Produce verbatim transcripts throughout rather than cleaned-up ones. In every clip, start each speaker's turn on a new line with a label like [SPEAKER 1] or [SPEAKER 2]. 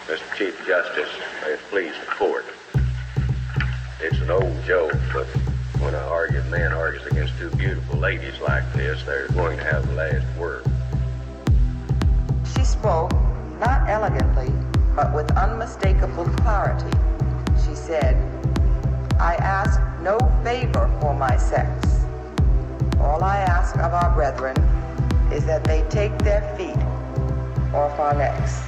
[SPEAKER 1] Mister Chief Justice, may it please the court. It's an old joke, but when an argued man argues against two beautiful ladies like this, they're going to have the last word.
[SPEAKER 2] She spoke, not elegantly, but with unmistakable clarity. She said, "I ask no favor for my sex. All I ask of our brethren is that they take their feet off our necks."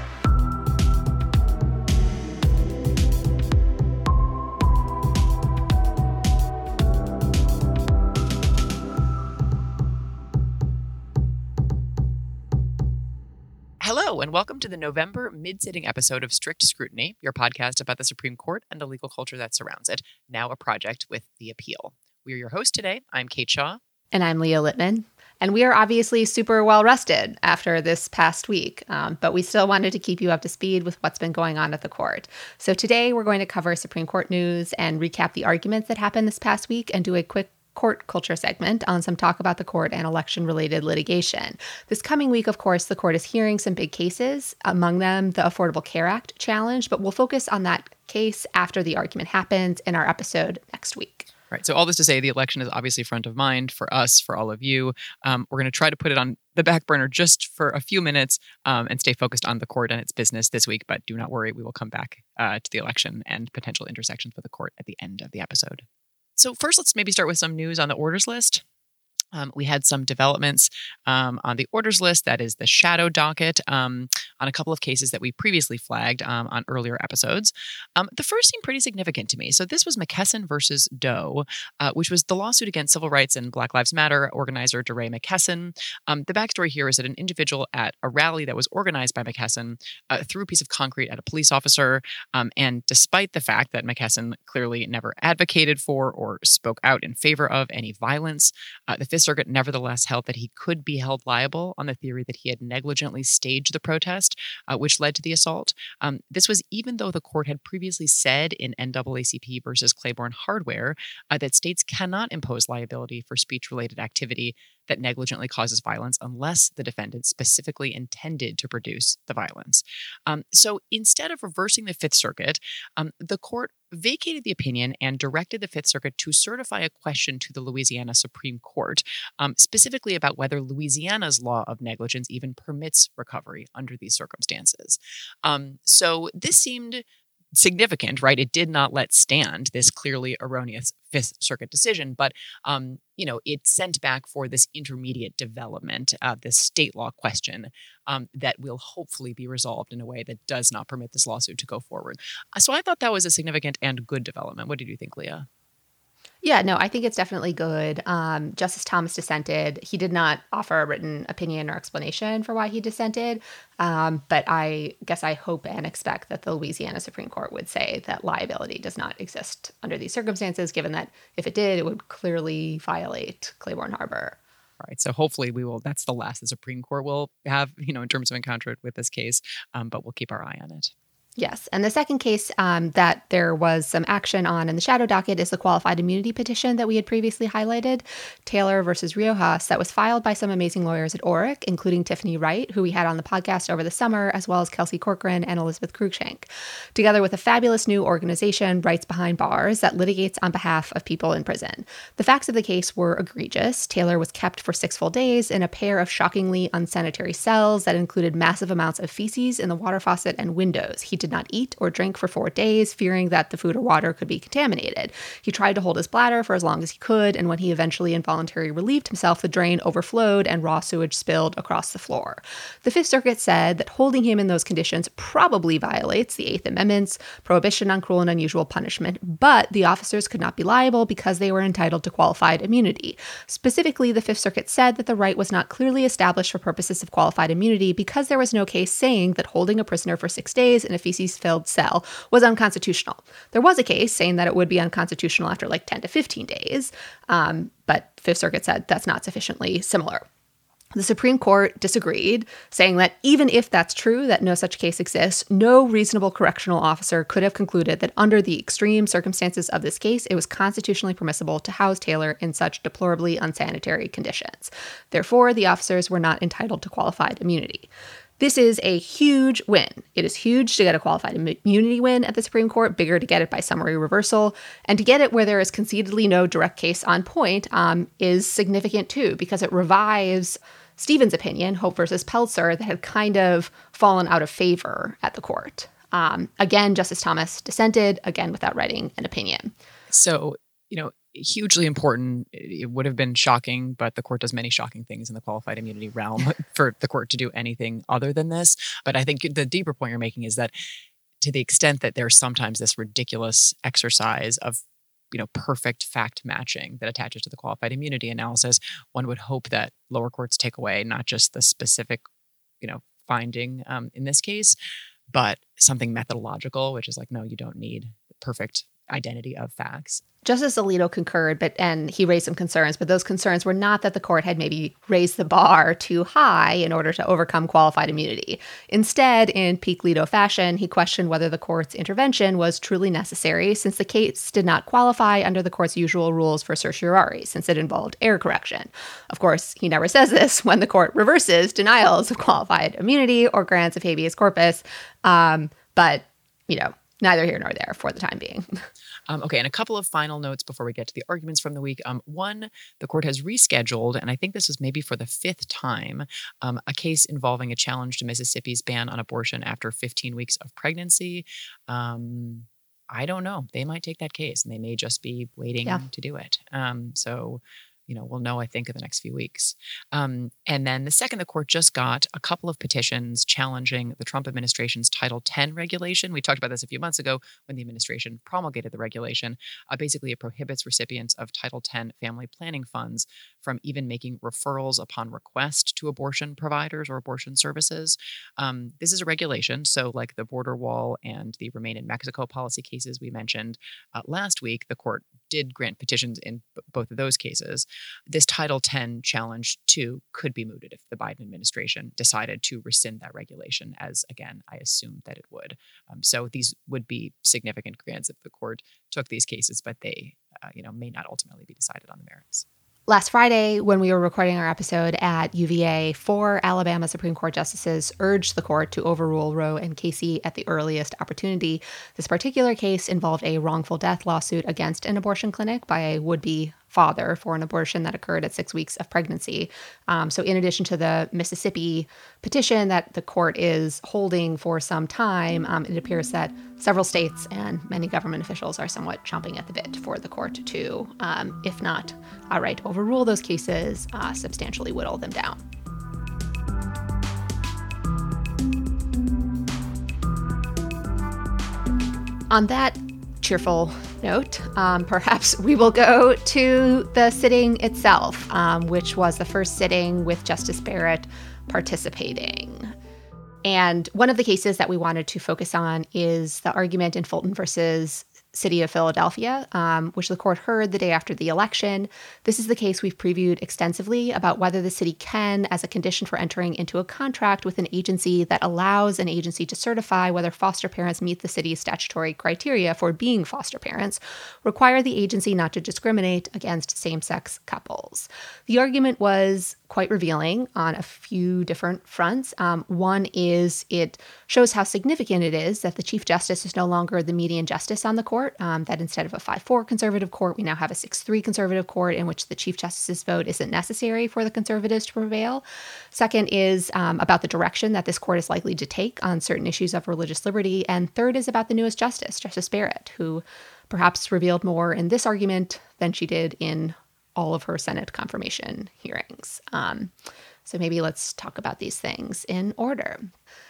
[SPEAKER 3] Hello, and welcome to the November mid-sitting episode of Strict Scrutiny, your podcast about the Supreme Court and the legal culture that surrounds it, now a project with The Appeal. We are your host today. I'm Kate Shaw.
[SPEAKER 4] And I'm Leah Littman. And we are obviously super well rested after this past week, um, but we still wanted to keep you up to speed with what's been going on at the court. So today we're going to cover Supreme Court news and recap the arguments that happened this past week and do a quick court culture segment on some talk about the court and election-related litigation. This coming week, of course, the court is hearing some big cases, among them the Affordable Care Act challenge, but we'll focus on that case after the argument happens in our episode next week.
[SPEAKER 3] Right. So all this to say, the election is obviously front of mind for us, for all of you. Um, we're going to try to put it on the back burner just for a few minutes um, and stay focused on the court and its business this week. But do not worry, we will come back uh, to the election and potential intersections with the court at the end of the episode. So first, let's maybe start with some news on the orders list. Um, we had some developments um, on the orders list, that is the shadow docket, um, on a couple of cases that we previously flagged um, on earlier episodes. Um, the first seemed pretty significant to me. So this was McKesson versus Doe, uh, which was the lawsuit against civil rights and Black Lives Matter organizer DeRay McKesson. Um, the backstory here is that an individual at a rally that was organized by McKesson uh, threw a piece of concrete at a police officer. Um, and despite the fact that McKesson clearly never advocated for or spoke out in favor of any violence, uh, the Fifth Circuit nevertheless held that he could be held liable on the theory that he had negligently staged the protest, uh, which led to the assault. Um, this was even though the court had previously said in N double A C P versus Claiborne Hardware uh, that states cannot impose liability for speech-related activity that negligently causes violence unless the defendant specifically intended to produce the violence. Um, so instead of reversing the Fifth Circuit, um, the court vacated the opinion and directed the Fifth Circuit to certify a question to the Louisiana Supreme Court, um, specifically about whether Louisiana's law of negligence even permits recovery under these circumstances. Um, so this seemed significant, right? It did not let stand this clearly erroneous Fifth Circuit decision, but um, you know, it sent back for this intermediate development, uh, this state law question um, that will hopefully be resolved in a way that does not permit this lawsuit to go forward. Uh, so I thought that was a significant and good development. What did you think, Leah?
[SPEAKER 4] Yeah, no, I think it's definitely good. Um, Justice Thomas dissented. He did not offer a written opinion or explanation for why he dissented, um, but I guess I hope and expect that the Louisiana Supreme Court would say that liability does not exist under these circumstances, given that if it did, it would clearly violate Claiborne Harbor.
[SPEAKER 3] All right. So hopefully we will, that's the last the Supreme Court will have, you know, in terms of encounter with this case, um, but we'll keep our eye on it.
[SPEAKER 4] Yes. And the second case um, that there was some action on in the shadow docket is the qualified immunity petition that we had previously highlighted, Taylor versus Riojas, that was filed by some amazing lawyers at Orrick, including Tiffany Wright, who we had on the podcast over the summer, as well as Kelsey Corcoran and Elizabeth Cruikshank, together with a fabulous new organization, Rights Behind Bars, that litigates on behalf of people in prison. The facts of the case were egregious. Taylor was kept for six full days in a pair of shockingly unsanitary cells that included massive amounts of feces in the water faucet and windows. He did not eat or drink for four days, fearing that the food or water could be contaminated. He tried to hold his bladder for as long as he could, and when he eventually involuntarily relieved himself, the drain overflowed and raw sewage spilled across the floor. The Fifth Circuit said that holding him in those conditions probably violates the Eighth Amendment's prohibition on cruel and unusual punishment, but the officers could not be liable because they were entitled to qualified immunity. Specifically, the Fifth Circuit said that the right was not clearly established for purposes of qualified immunity because there was no case saying that holding a prisoner for six days in a feces-filled cell was unconstitutional. There was a case saying that it would be unconstitutional after like ten to fifteen days, um, but Fifth Circuit said that's not sufficiently similar. The Supreme Court disagreed, saying that even if that's true, that no such case exists, no reasonable correctional officer could have concluded that under the extreme circumstances of this case, it was constitutionally permissible to house Taylor in such deplorably unsanitary conditions. Therefore, the officers were not entitled to qualified immunity. This is a huge win. It is huge to get a qualified immunity win at the Supreme Court, bigger to get it by summary reversal, and to get it where there is concededly no direct case on point um, is significant too, because it revives Stevens' opinion, Hope versus Pelzer, that had kind of fallen out of favor at the court. Um, again, Justice Thomas dissented, again without writing an opinion.
[SPEAKER 3] So, you know, hugely important. It would have been shocking, but the court does many shocking things in the qualified immunity realm for the court to do anything other than this. But I think the deeper point you're making is that to the extent that there's sometimes this ridiculous exercise of, you know, perfect fact matching that attaches to the qualified immunity analysis, one would hope that lower courts take away not just the specific, you know, finding um, in this case, but something methodological, which is like, no, you don't need perfect identity of facts.
[SPEAKER 4] Justice Alito concurred, but and he raised some concerns, but those concerns were not that the court had maybe raised the bar too high in order to overcome qualified immunity. Instead, in peak Alito fashion, he questioned whether the court's intervention was truly necessary, since the case did not qualify under the court's usual rules for certiorari, since it involved error correction. Of course, he never says this when the court reverses denials of qualified immunity or grants of habeas corpus, um, but, you know, neither here nor there for the time being.
[SPEAKER 3] Um, okay, and a couple of final notes before we get to the arguments from the week. Um, one, the court has rescheduled, and I think this is maybe for the fifth time, um, a case involving a challenge to Mississippi's ban on abortion after fifteen weeks of pregnancy. Um, I don't know. They might take that case, and they may just be waiting yeah. to do it. Um, so... You know, we'll know, I think, in the next few weeks. Um, and then the second, the court just got a couple of petitions challenging the Trump administration's Title ten regulation. We talked about this a few months ago when the administration promulgated the regulation. Uh, basically, it prohibits recipients of Title ten family planning funds from even making referrals upon request to abortion providers or abortion services. Um, this is a regulation. So like the border wall and the Remain in Mexico policy cases we mentioned uh, last week, the court did grant petitions in b- both of those cases. This Title ten challenge, too, could be mooted if the Biden administration decided to rescind that regulation, as, again, I assumed that it would. Um, so these would be significant grants if the court took these cases, but they uh, you know, may not ultimately be decided on the merits.
[SPEAKER 4] Last Friday, when we were recording our episode at U V A, four Alabama Supreme Court justices urged the court to overrule Roe and Casey at the earliest opportunity. This particular case involved a wrongful death lawsuit against an abortion clinic by a would-be father for an abortion that occurred at six weeks of pregnancy. Um, so in addition to the Mississippi petition that the court is holding for some time, um, it appears that several states and many government officials are somewhat chomping at the bit for the court to, um, if not outright overrule those cases, uh, substantially whittle them down. On that cheerful note, um, perhaps we will go to the sitting itself, um, which was the first sitting with Justice Barrett participating. And one of the cases that we wanted to focus on is the argument in Fulton versus City of Philadelphia, um, which the court heard the day after the election. This is the case we've previewed extensively about whether the city can, as a condition for entering into a contract with an agency that allows an agency to certify whether foster parents meet the city's statutory criteria for being foster parents, require the agency not to discriminate against same-sex couples. The argument was quite revealing on a few different fronts. Um, one is it shows how significant it is that the Chief Justice is no longer the median justice on the court, um, that instead of a five four conservative court, we now have a six three conservative court in which the Chief Justice's vote isn't necessary for the conservatives to prevail. Second is um, about the direction that this court is likely to take on certain issues of religious liberty. And third is about the newest justice, Justice Barrett, who perhaps revealed more in this argument than she did in all of her Senate confirmation hearings. Um, so maybe let's talk about these things in order.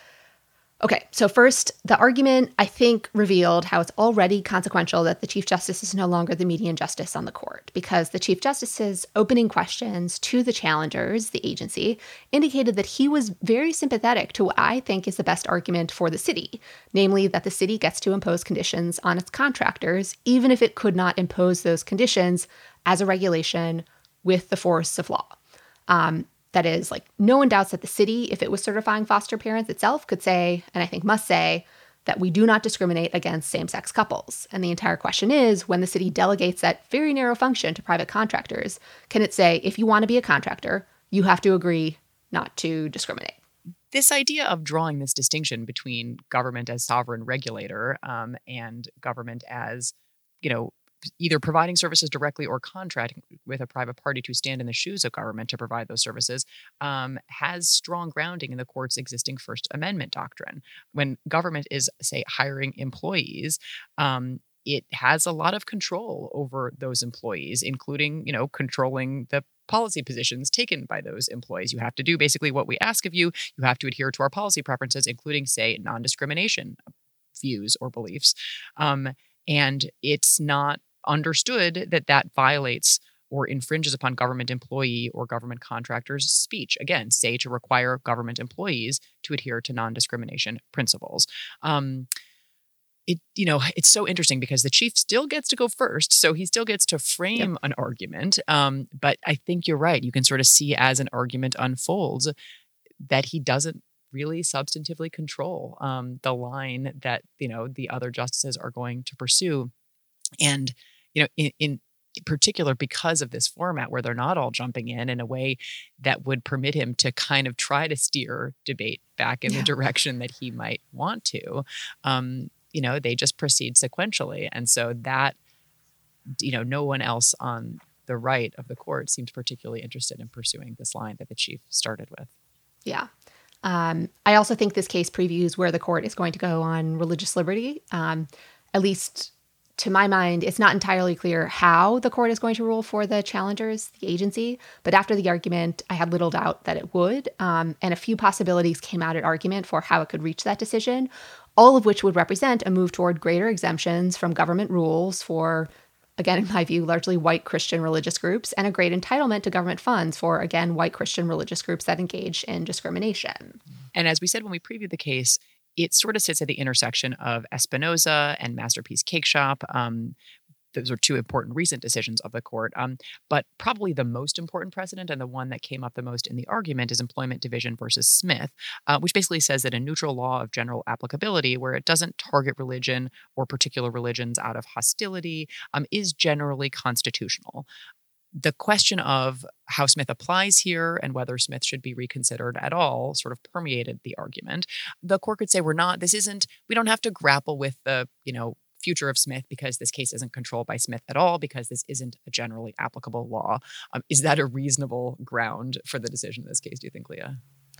[SPEAKER 4] Okay, so first, the argument, I think, revealed how it's already consequential that the Chief Justice is no longer the median justice on the court, because the Chief Justice's opening questions to the challengers, the agency, indicated that he was very sympathetic to what I think is the best argument for the city, namely that the city gets to impose conditions on its contractors, even if it could not impose those conditions as a regulation with the force of law. Um, That is, like, no one doubts that the city, if it was certifying foster parents itself, could say, and I think must say, that we do not discriminate against same-sex couples. And the entire question is, when the city delegates that very narrow function to private contractors, can it say, if you want to be a contractor, you have to agree not to discriminate?
[SPEAKER 3] this idea of drawing this distinction between government as sovereign regulator um, and government as, you know, either providing services directly or contracting with a private party to stand in the shoes of government to provide those services um, has strong grounding in the court's existing First Amendment doctrine. When government is, say, hiring employees, um, it has a lot of control over those employees, including, you know, controlling the policy positions taken by those employees. You have to do basically what we ask of you. You have to adhere to our policy preferences, including, say, non-discrimination views or beliefs. Um, and it's not understood that that violates or infringes upon government employee or government contractors' speech. Again, say to require government employees to adhere to non-discrimination principles. Um, It, you know, it's so interesting because the chief still gets to go first. So he still gets to frame yep. an argument. Um, but I think you're right. You can sort of see as an argument unfolds that he doesn't really substantively control um, the line that, you know, the other justices are going to pursue. And, you know, in, in particular, because of this format where they're not all jumping in in a way that would permit him to kind of try to steer debate back in yeah. the direction that he might want to, um, you know, they just proceed sequentially. And so that, you know, no one else on the right of the court seems particularly interested in pursuing this line that the chief started with.
[SPEAKER 4] Yeah. Um, I also think this case previews where the court is going to go on religious liberty. Um, at least to my mind, it's not entirely clear how the court is going to rule for the challengers, the agency. But after the argument, I had little doubt that it would. Um, and a few possibilities came out at argument for how it could reach that decision, all of which would represent a move toward greater exemptions from government rules for, again, in my view, largely white Christian religious groups, and a great entitlement to government funds for, again, white Christian religious groups that engage in discrimination.
[SPEAKER 3] And as we said when we previewed the case, it sort of sits at the intersection of Espinoza and Masterpiece Cake Shop. Um, those are two important recent decisions of the court. Um, but probably the most important precedent and the one that came up the most in the argument is Employment Division versus Smith, uh, which basically says that a neutral law of general applicability, where it doesn't target religion or particular religions out of hostility, um, is generally constitutional. The question of how Smith applies here and whether Smith should be reconsidered at all sort of permeated the argument. The court could say we're not, this isn't, we don't have to grapple with the, you know, future of Smith because this case isn't controlled by Smith at all, because this isn't a generally applicable law. Um, is that a reasonable ground for the decision in this case, do you think, Leah?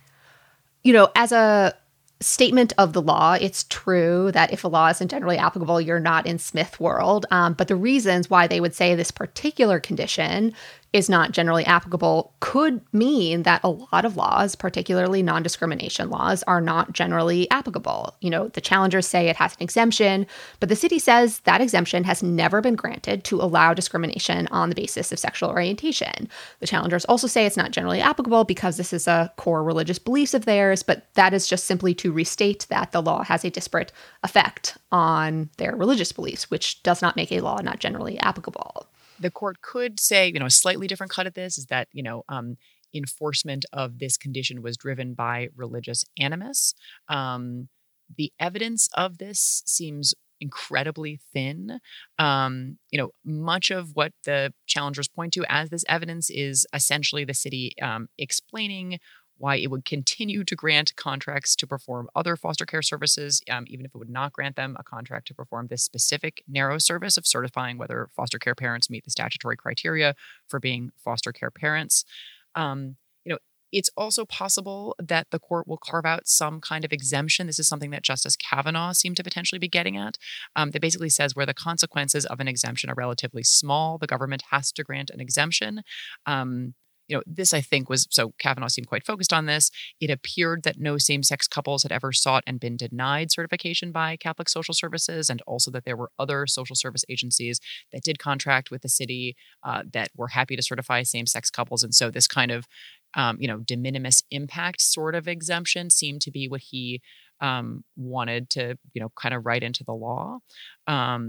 [SPEAKER 4] You know, as a statement of the law, it's true that if a law isn't generally applicable, you're not in Smith world. Um, but the reasons why they would say this particular condition is not generally applicable could mean that a lot of laws, particularly non-discrimination laws, are not generally applicable. You know, the challengers say it has an exemption, but the city says that exemption has never been granted to allow discrimination on the basis of sexual orientation. The challengers also say it's not generally applicable because this is a core religious beliefs of theirs, but that is just simply to restate that the law has a disparate effect on their religious beliefs, which does not make a law not generally applicable.
[SPEAKER 3] The court could say, you know, a slightly different cut at this is that, you know, um, enforcement of this condition was driven by religious animus. Um, the evidence of this seems incredibly thin. Um, you know, much of what the challengers point to as this evidence is essentially the city um, explaining why it would continue to grant contracts to perform other foster care services, um, even if it would not grant them a contract to perform this specific narrow service of certifying whether foster care parents meet the statutory criteria for being foster care parents. Um, you know, it's also possible that the court will carve out some kind of exemption. This is something that Justice Kavanaugh seemed to potentially be getting at. Um, that basically says where the consequences of an exemption are relatively small, the government has to grant an exemption. Um, You know, this, I think, was, so Kavanaugh seemed quite focused on this. It appeared that no same-sex couples had ever sought and been denied certification by Catholic Social Services, and also that there were other social service agencies that did contract with the city uh, that were happy to certify same-sex couples. And so this kind of, um, you know, de minimis impact sort of exemption seemed to be what he um, wanted to, you know, kind of write into the law. Um,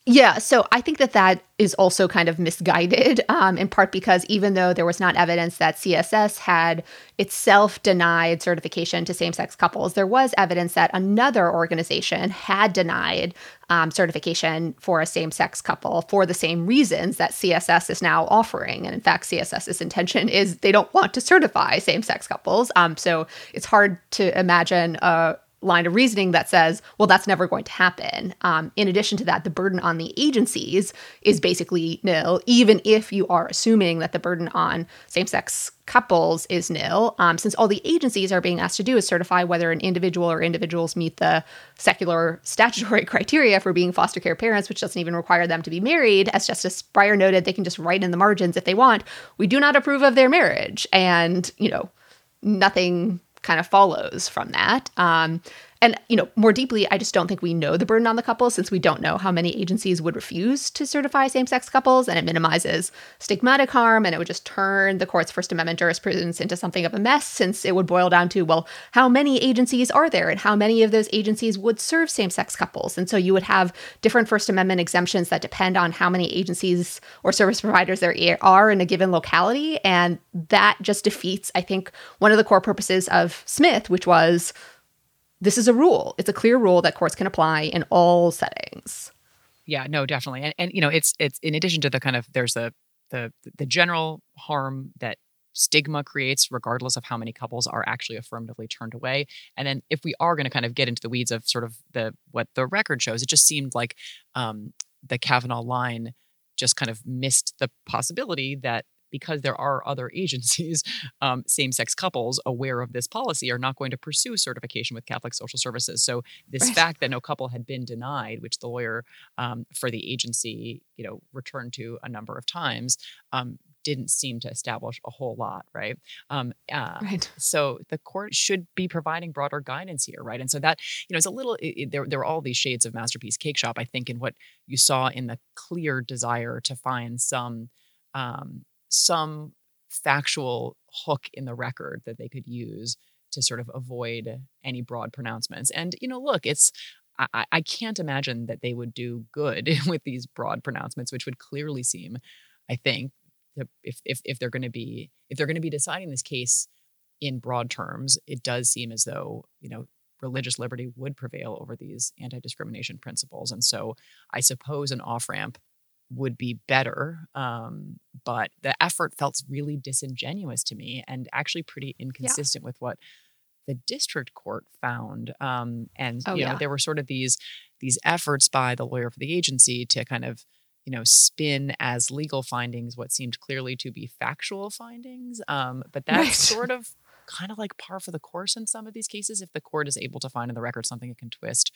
[SPEAKER 4] Yeah, so I think that that is also kind of misguided, um, in part because even though there was not evidence that C S S had itself denied certification to same-sex couples, there was evidence that another organization had denied um, certification for a same-sex couple for the same reasons that C S S is now offering. And in fact, CSS's intention is they don't want to certify same-sex couples. Um, so it's hard to imagine a line of reasoning that says, well, that's never going to happen. Um, in addition to that, the burden on the agencies is basically nil, even if you are assuming that the burden on same-sex couples is nil, um, since all the agencies are being asked to do is certify whether an individual or individuals meet the secular statutory criteria for being foster care parents, which doesn't even require them to be married. As Justice Breyer noted, they can just write in the margins if they want, we do not approve of their marriage. And, you know, nothing kind of follows from that. Um, and, you know, more deeply, I just don't think we know the burden on the couples since we don't know how many agencies would refuse to certify same-sex couples, and it minimizes stigmatic harm, and it would just turn the court's First Amendment jurisprudence into something of a mess since it would boil down to, well, how many agencies are there and how many of those agencies would serve same-sex couples? And so you would have different First Amendment exemptions that depend on how many agencies or service providers there are in a given locality. And that just defeats, I think, one of the core purposes of Smith, which was this is a rule. It's a clear rule that courts can apply in all settings.
[SPEAKER 3] Yeah, no, definitely. And, and you know, it's it's in addition to the kind of there's the the the general harm that stigma creates regardless of how many couples are actually affirmatively turned away. And then if we are going to kind of get into the weeds of sort of the what the record shows, it just seemed like um, the Kavanaugh line just kind of missed the possibility that because there are other agencies, um, same-sex couples aware of this policy are not going to pursue certification with Catholic Social Services. So this
[SPEAKER 4] Right.
[SPEAKER 3] fact that no couple had been denied, which the lawyer um, for the agency, you know, returned to a number of times, um, didn't seem to establish a whole lot, right? Um, uh,
[SPEAKER 4] Right.
[SPEAKER 3] So the court should be providing broader guidance here, right? And so that, you know, it's a little, it, it, there, there were all these shades of Masterpiece Cake Shop, I think, in what you saw in the clear desire to find some, um, some factual hook in the record that they could use to sort of avoid any broad pronouncements. And, you know, look, it's, I, I can't imagine that they would do good with these broad pronouncements, which would clearly seem, I think, to, if, if, if they're going to be, if they're going to be deciding this case in broad terms, it does seem as though, you know, religious liberty would prevail over these anti-discrimination principles. And so I suppose an off-ramp would be better. Um, but the effort felt really disingenuous to me and actually pretty inconsistent yeah. with what the district court found. Um, and,
[SPEAKER 4] oh,
[SPEAKER 3] you know,
[SPEAKER 4] yeah.
[SPEAKER 3] there were sort of these, these efforts by the lawyer for the agency to kind of, you know, spin as legal findings what seemed clearly to be factual findings. Um, but that's right. sort of kind of like par for the course in some of these cases. If the court is able to find in the record something it can twist,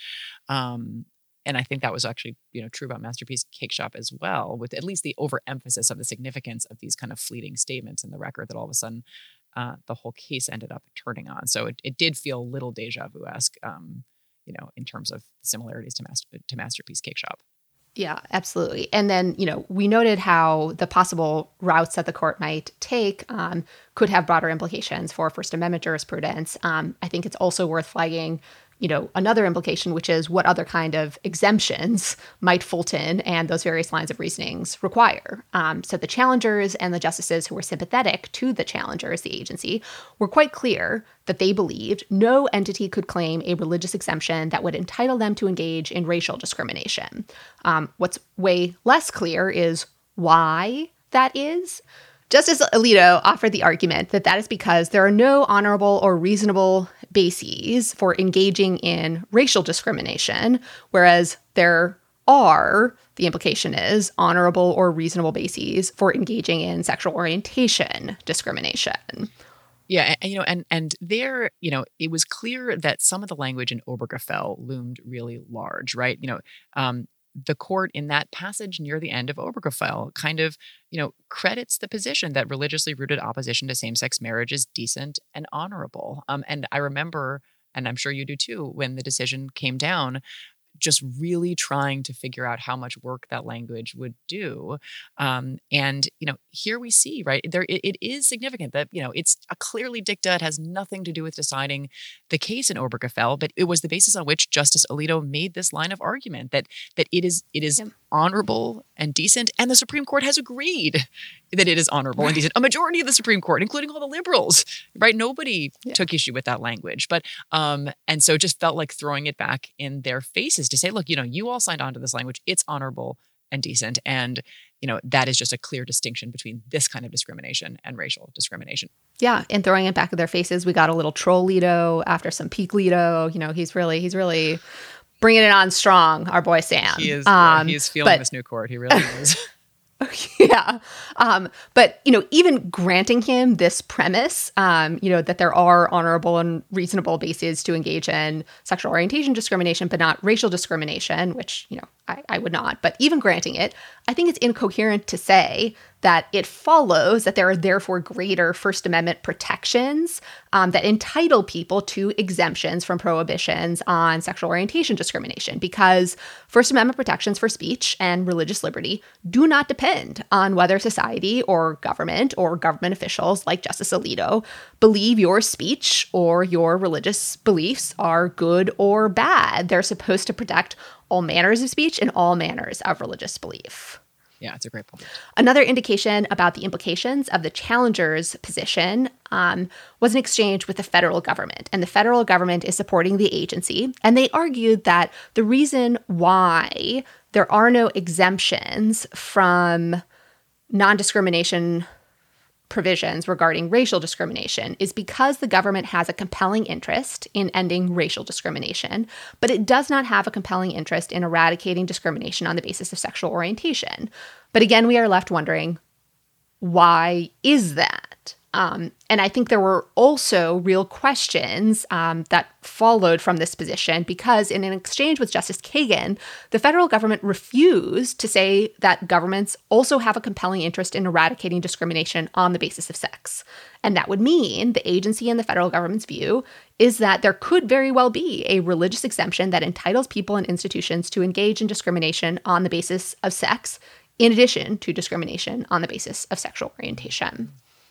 [SPEAKER 3] um, and I think that was actually, you know, true about Masterpiece Cake Shop as well, with at least the overemphasis of the significance of these kind of fleeting statements in the record that all of a sudden uh, the whole case ended up turning on. So it, it did feel a little deja vu-esque, um, you know, in terms of similarities to, Master, to Masterpiece Cake Shop.
[SPEAKER 4] Yeah, absolutely. And then, you know, we noted how the possible routes that the court might take um, could have broader implications for First Amendment jurisprudence. Um, I think it's also worth flagging, you know, another implication, which is what other kind of exemptions might Fulton and those various lines of reasonings require. Um, so the challengers and the justices who were sympathetic to the challengers, the agency, were quite clear that they believed no entity could claim a religious exemption that would entitle them to engage in racial discrimination. Um, what's way less clear is why that is. Justice Alito offered the argument that that is because there are no honorable or reasonable bases for engaging in racial discrimination, whereas there are, the implication is, honorable or reasonable bases for engaging in sexual orientation discrimination.
[SPEAKER 3] Yeah, and, you know, and and there, you know, it was clear that some of the language in Obergefell loomed really large, right? You know, um, the court in that passage near the end of Obergefell kind of, you know, credits the position that religiously rooted opposition to same-sex marriage is decent and honorable. Um, and I remember, and I'm sure you do too, when the decision came down, just really trying to figure out how much work that language would do. Um, and, you know, here we see, right, there it, it is significant that, you know, it's a clearly dicta. It has nothing to do with deciding the case in Obergefell, but it was the basis on which Justice Alito made this line of argument that that it is it is
[SPEAKER 4] Yep.
[SPEAKER 3] honorable and decent, and the Supreme Court has agreed that it is honorable and decent. A majority of the Supreme Court, including all the liberals, right? Nobody yeah. took issue with that language. But um, and so it just felt like throwing it back in their faces to say, look, you know, you all signed on to this language. It's honorable and decent. And, you know, that is just a clear distinction between this kind of discrimination and racial discrimination.
[SPEAKER 4] Yeah, and throwing it back in their faces. We got a little troll Leto after some peak Leto. You know, he's really, he's really bringing it on strong, our boy Sam.
[SPEAKER 3] He is,
[SPEAKER 4] um,
[SPEAKER 3] yeah, he's feeling
[SPEAKER 4] but,
[SPEAKER 3] this new court. He really is.
[SPEAKER 4] yeah. Um, but, you know, even granting him this premise, um, you know, that there are honorable and reasonable bases to engage in sexual orientation discrimination, but not racial discrimination, which, you know, I, I would not. But even granting it, I think it's incoherent to say that it follows that there are therefore greater First Amendment protections um, that entitle people to exemptions from prohibitions on sexual orientation discrimination, because First Amendment protections for speech and religious liberty do not depend on whether society or government or government officials like Justice Alito believe your speech or your religious beliefs are good or bad. They're supposed to protect all manners of speech and all manners of religious belief.
[SPEAKER 3] Yeah, it's a great point.
[SPEAKER 4] Another indication about the implications of the challenger's position um, was an exchange with the federal government. And the federal government is supporting the agency. And they argued that the reason why there are no exemptions from non-discrimination provisions regarding racial discrimination is because the government has a compelling interest in ending racial discrimination, but it does not have a compelling interest in eradicating discrimination on the basis of sexual orientation. But again, we are left wondering, why is that? Um, and I think there were also real questions um, that followed from this position, because in an exchange with Justice Kagan, the federal government refused to say that governments also have a compelling interest in eradicating discrimination on the basis of sex. And that would mean the agency and the federal government's view is that there could very well be a religious exemption that entitles people and institutions to engage in discrimination on the basis of sex, in addition to discrimination on the basis of sexual orientation.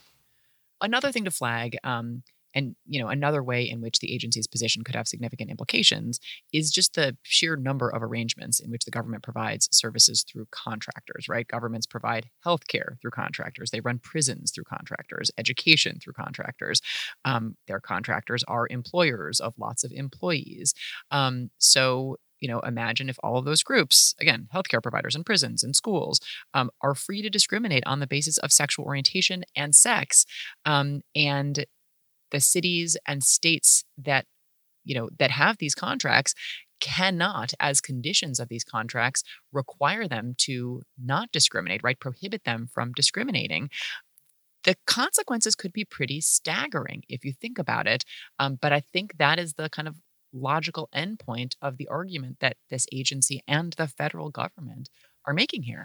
[SPEAKER 3] Another thing to flag, um, and you know, another way in which the agency's position could have significant implications is just the sheer number of arrangements in which the government provides services through contractors, right? Governments provide healthcare through contractors. They run prisons through contractors, education through contractors. Um, their contractors are employers of lots of employees. Um, so You know, imagine if all of those groups, again, healthcare providers and prisons and schools, um, are free to discriminate on the basis of sexual orientation and sex. Um, and the cities and states that, you know, that have these contracts cannot, as conditions of these contracts, require them to not discriminate, right? Prohibit them from discriminating. The consequences could be pretty staggering if you think about it. Um, but I think that is the kind of logical endpoint of the argument that this agency and the federal government are making here.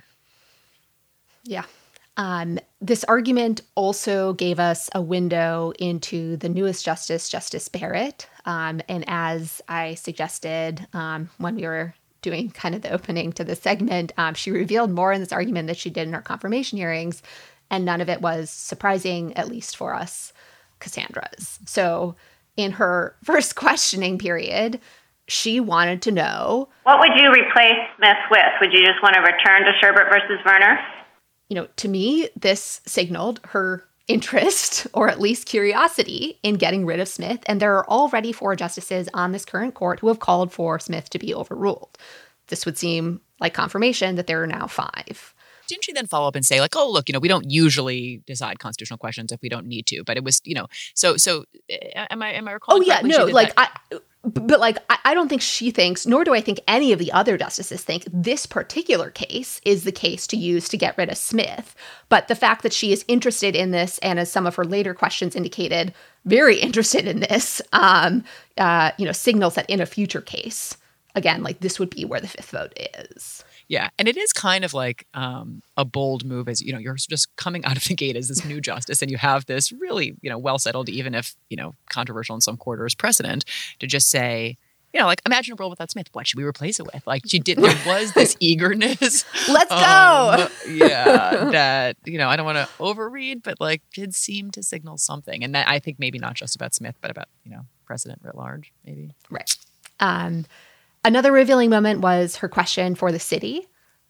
[SPEAKER 4] Yeah. Um, this argument also gave us a window into the newest justice, Justice Barrett. Um, and as I suggested um, when we were doing kind of the opening to the segment, um, she revealed more in this argument that she did in her confirmation hearings, and none of it was surprising, at least for us Cassandras. So in her first questioning period, she wanted to know,
[SPEAKER 5] what would you replace Smith with? Would you just want to return to Sherbert versus Verner?
[SPEAKER 4] You know, to me, this signaled her interest, or at least curiosity, in getting rid of Smith. And there are already four justices on this current court who have called for Smith to be overruled. This would seem like confirmation that there are now five.
[SPEAKER 3] Didn't she then follow up and say, like, oh, look, you know, we don't usually decide constitutional questions if we don't need to, but it was, you know, so, so am I, am I recalling?
[SPEAKER 4] Oh yeah, no, like that? I, but like, I, I don't think she thinks, nor do I think any of the other justices think this particular case is the case to use to get rid of Smith. But the fact that she is interested in this, and as some of her later questions indicated, very interested in this, um, uh, you know, signals that in a future case, again, like this would be where the fifth vote is.
[SPEAKER 3] Yeah. And it is kind of like um, a bold move, as, you know, you're just coming out of the gate as this new justice, and you have this really, you know, well settled, even if, you know, controversial in some quarters precedent, to just say, you know, like, imagine a world without Smith. What should we replace it with? Like, she did, there was this eagerness.
[SPEAKER 4] Let's go.
[SPEAKER 3] Um, yeah. That, you know, I don't want to overread, but like did seem to signal something. And that, I think, maybe not just about Smith, but about, you know, precedent writ large, maybe.
[SPEAKER 4] Right. Um, Another revealing moment was her question for the city,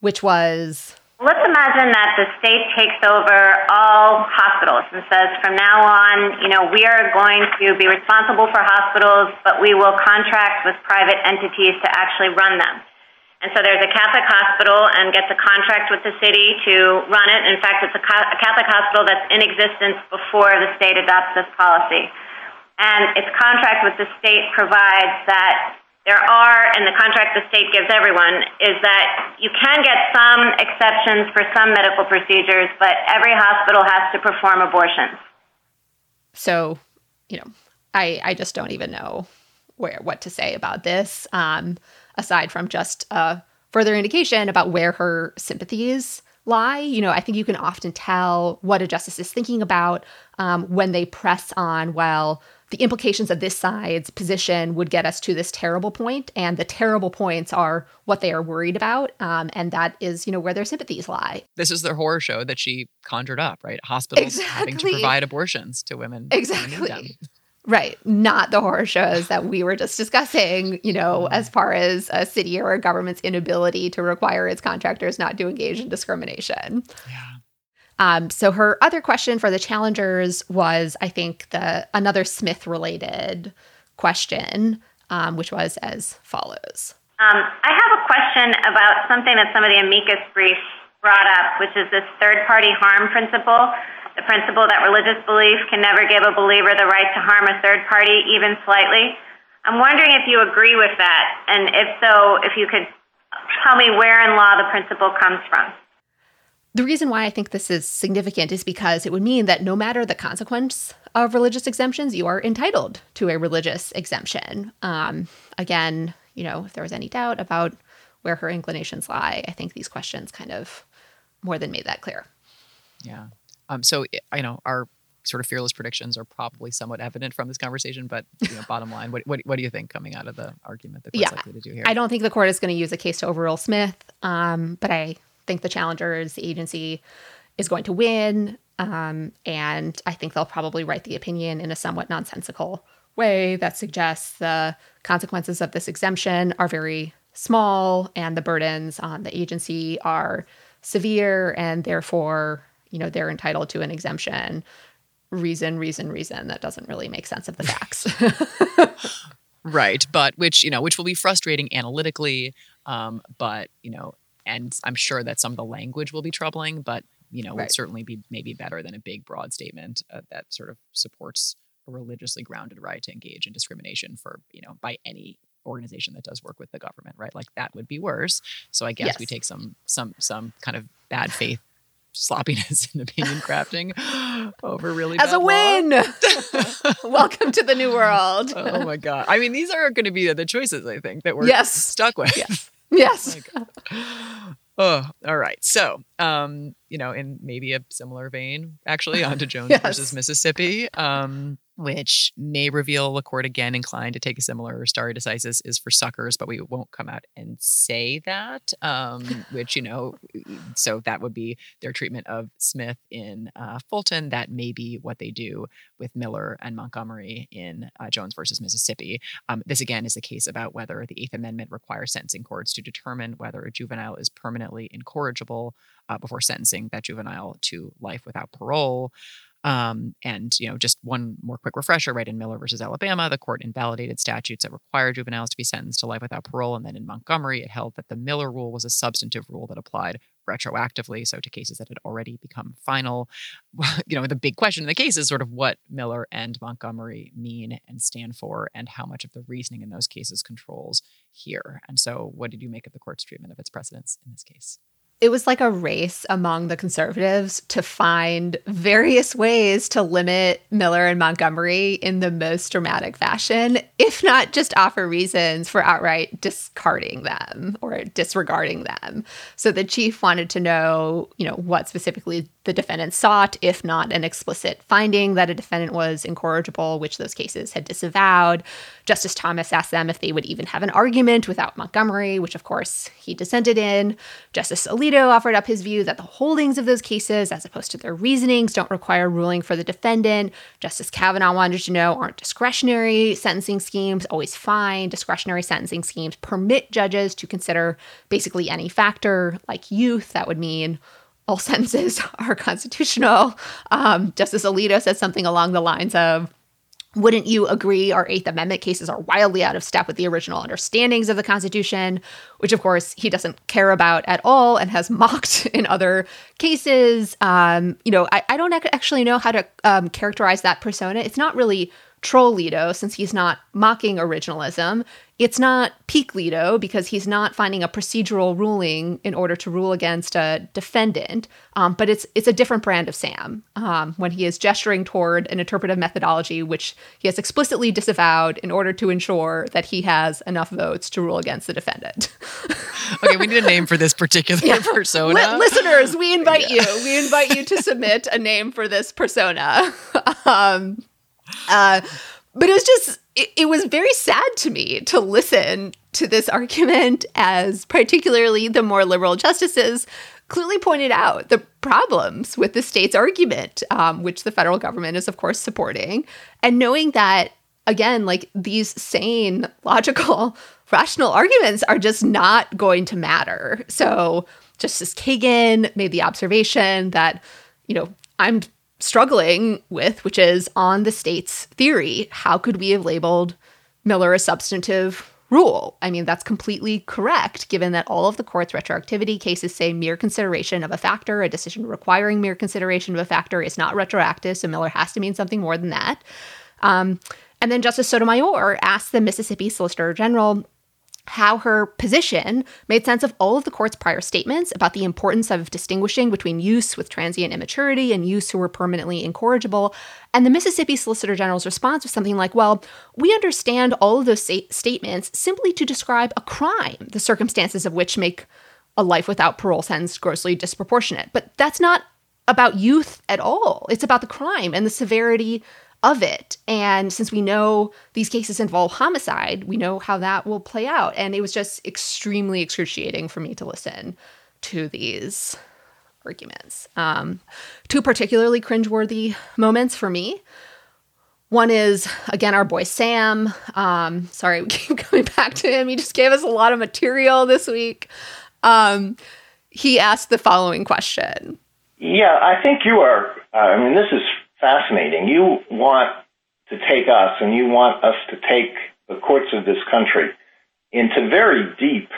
[SPEAKER 4] which was...
[SPEAKER 5] Let's imagine that the state takes over all hospitals and says, from now on, you know, we are going to be responsible for hospitals, but we will contract with private entities to actually run them. And so there's a Catholic hospital and gets a contract with the city to run it. In fact, it's a, a Catholic hospital that's in existence before the state adopts this policy. And its contract with the state provides that there are, and the contract the state gives everyone, is that you can get some exceptions for some medical procedures, but every hospital has to perform abortions.
[SPEAKER 4] So, you know, I, I just don't even know where what to say about this, um, aside from just a further indication about where her sympathies lie. You know, I think you can often tell what a justice is thinking about um, when they press on, well, the implications of this side's position would get us to this terrible point, and the terrible points are what they are worried about, um, and that is, you know, where their sympathies lie.
[SPEAKER 3] This is their horror show that she conjured up, right? Hospitals
[SPEAKER 4] exactly.
[SPEAKER 3] having to provide abortions to women.
[SPEAKER 4] Exactly. Right. Not the horror shows that we were just discussing, you know, mm-hmm. as far as a city or a government's inability to require its contractors not to engage in discrimination.
[SPEAKER 3] Yeah.
[SPEAKER 4] Um, so her other question for the challengers was, I think, the another Smith-related question, um, which was as follows.
[SPEAKER 5] Um, I have a question about something that some of the amicus briefs brought up, which is this third-party harm principle, the principle that religious belief can never give a believer the right to harm a third party, even slightly. I'm wondering if you agree with that, and if so, if you could tell me where in law the principle comes from.
[SPEAKER 4] The reason why I think this is significant is because it would mean that no matter the consequence of religious exemptions, you are entitled to a religious exemption. Um, again, you know, if there was any doubt about where her inclinations lie, I think these questions kind of more than made that clear.
[SPEAKER 3] Yeah. Um, so, you know, our sort of fearless predictions are probably somewhat evident from this conversation, but you know, bottom line, what, what what do you think coming out of the argument the court's
[SPEAKER 4] yeah,
[SPEAKER 3] likely to do here?
[SPEAKER 4] I don't think the court is going to use a case to overrule Smith, um, but I think the challengers, the agency, is going to win, um, and I think they'll probably write the opinion in a somewhat nonsensical way that suggests the consequences of this exemption are very small and the burdens on the agency are severe, and therefore, you know, they're entitled to an exemption. Reason, reason, reason. That doesn't really make sense of the facts.
[SPEAKER 3] Right, but which, you know, which will be frustrating analytically, um, but, you know, and I'm sure that some of the language will be troubling, but, you know, right. would certainly be maybe better than a big, broad statement uh, that sort of supports a religiously grounded right to engage in discrimination for, you know, by any organization that does work with the government, right? Like that would be worse. So I guess yes. we take some some some kind of bad faith sloppiness in opinion crafting over really
[SPEAKER 4] as
[SPEAKER 3] bad
[SPEAKER 4] a win. Welcome to the new world.
[SPEAKER 3] Oh my God. I mean, these are going to be the choices, I think, that we're
[SPEAKER 4] yes.
[SPEAKER 3] stuck with.
[SPEAKER 4] Yes. Yes.
[SPEAKER 3] Like, oh, all right. So, um, you know, in maybe a similar vein, actually, on to Jones yes. versus Mississippi, um, which may reveal a court again inclined to take a similar stare decisis is for suckers, but we won't come out and say that, um, which, you know, so that would be their treatment of Smith in uh, Fulton. That may be what they do with Miller and Montgomery in uh, Jones versus Mississippi. Um, this, again, is a case about whether the Eighth Amendment requires sentencing courts to determine whether a juvenile is permanently incorrigible uh, before sentencing that juvenile to life without parole. Um, and, you know, just one more quick refresher, right? In Miller versus Alabama, the court invalidated statutes that require juveniles to be sentenced to life without parole. And then in Montgomery, it held that the Miller rule was a substantive rule that applied retroactively, so to cases that had already become final. You know, the big question in the case is sort of what Miller and Montgomery mean and stand for, and how much of the reasoning in those cases controls here. And so what did you make of the court's treatment of its precedents in this case?
[SPEAKER 4] It was like a race among the conservatives to find various ways to limit Miller and Montgomery in the most dramatic fashion, if not just offer reasons for outright discarding them or disregarding them. So the chief wanted to know, you know, what specifically the defendant sought, if not an explicit finding that a defendant was incorrigible, which those cases had disavowed. Justice Thomas asked them if they would even have an argument without Montgomery, which of course he dissented in. Justice Alito offered up his view that the holdings of those cases, as opposed to their reasonings, don't require ruling for the defendant. Justice Kavanaugh wanted to know, aren't discretionary sentencing schemes always fine? Discretionary sentencing schemes permit judges to consider basically any factor, like youth. That would mean all sentences are constitutional. Um, Justice Alito said something along the lines of, wouldn't you agree our Eighth Amendment cases are wildly out of step with the original understandings of the Constitution, which of course he doesn't care about at all and has mocked in other cases. Um, you know, I, I don't ac- actually know how to um, characterize that persona. It's not really troll Alito, since he's not mocking originalism. It's not peak Alito, because he's not finding a procedural ruling in order to rule against a defendant. Um, but it's it's a different brand of Sam um, when he is gesturing toward an interpretive methodology, which he has explicitly disavowed in order to ensure that he has enough votes to rule against the defendant.
[SPEAKER 3] Okay, we need a name for this particular yeah. persona.
[SPEAKER 4] L- listeners, we invite yeah. you. We invite you to submit a name for this persona. um, uh, but it was just, it, it was very sad to me to listen to this argument, as particularly the more liberal justices clearly pointed out the problems with the state's argument, um, which the federal government is, of course, supporting. And knowing that, again, like these sane, logical, rational arguments are just not going to matter. So Justice Kagan made the observation that, you know, I'm struggling with, which is on the state's theory, how could we have labeled Miller a substantive rule? I mean, that's completely correct, given that all of the court's retroactivity cases say mere consideration of a factor, a decision requiring mere consideration of a factor is not retroactive, so Miller has to mean something more than that. Um, and then Justice Sotomayor asked the Mississippi Solicitor General how her position made sense of all of the court's prior statements about the importance of distinguishing between use with transient immaturity and use who were permanently incorrigible. And the Mississippi Solicitor General's response was something like, well, we understand all of those sta- statements simply to describe a crime, the circumstances of which make a life without parole sentence grossly disproportionate. But that's not about youth at all. It's about the crime and the severity of it. And since we know these cases involve homicide, we know how that will play out. And it was just extremely excruciating for me to listen to these arguments. Um, two particularly cringeworthy moments for me. One is, again, our boy Sam. Um, sorry, we keep coming back to him. He just gave us a lot of material this week. Um, he asked the following question.
[SPEAKER 6] Yeah, I think you are, uh, I mean, this is fascinating. You want to take us and you want us to take the courts of this country into very deep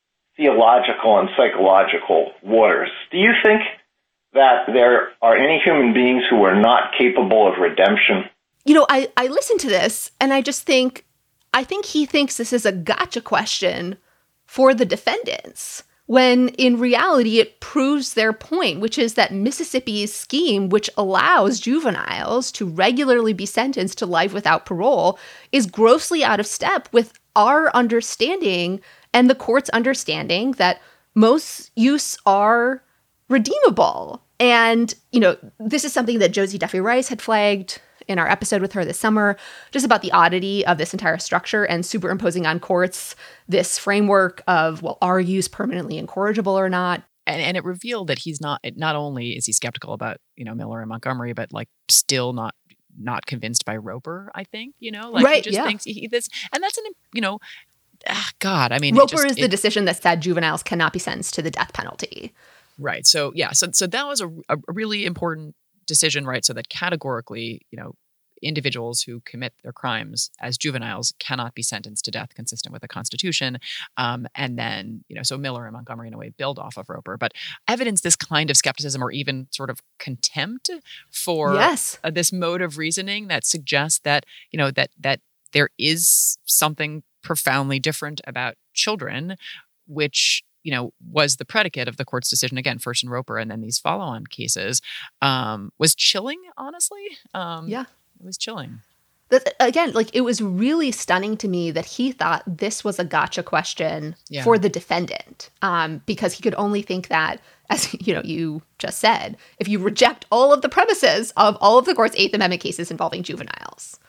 [SPEAKER 6] theological and psychological waters. Do you think that there are any human beings who are not capable of redemption?
[SPEAKER 4] You know, I, I listen to this and I just think, I think he thinks this is a gotcha question for the defendants, when in reality it proves their point, which is that Mississippi's scheme, which allows juveniles to regularly be sentenced to life without parole, is grossly out of step with our understanding and the court's understanding that most youths are redeemable. And, you know, this is something that Josie Duffy Rice had flagged in our episode with her this summer, just about the oddity of this entire structure and superimposing on courts this framework of, well, are youths permanently incorrigible or not?
[SPEAKER 3] And, and it revealed that he's not, not only is he skeptical about, you know, Miller and Montgomery, but like still not not convinced by Roper, I think, you know, like
[SPEAKER 4] right,
[SPEAKER 3] he just
[SPEAKER 4] yeah.
[SPEAKER 3] thinks he, this, and that's an, you know, ah, God, I mean,
[SPEAKER 4] Roper
[SPEAKER 3] just,
[SPEAKER 4] is the
[SPEAKER 3] it,
[SPEAKER 4] decision that said juveniles cannot be sentenced to the death penalty.
[SPEAKER 3] Right. So, yeah. So, so that was a, a really important decision, right? So that categorically, you know, individuals who commit their crimes as juveniles cannot be sentenced to death consistent with the Constitution. Um, and then, you know, so Miller and Montgomery in a way build off of Roper, but evidence this kind of skepticism or even sort of contempt for
[SPEAKER 4] yes.
[SPEAKER 3] uh, this mode of reasoning that suggests that, you know, that that there is something profoundly different about children, which, you know, was the predicate of the court's decision, again, first in Roper and then these follow-on cases, um, was chilling, honestly. Um,
[SPEAKER 4] yeah.
[SPEAKER 3] It was chilling.
[SPEAKER 4] That, again, like it was really stunning to me that he thought this was a gotcha question
[SPEAKER 3] Yeah.
[SPEAKER 4] for the defendant, um, because he could only think that, as you know, you just said, if you reject all of the premises of all of the court's Eighth Amendment cases involving juveniles.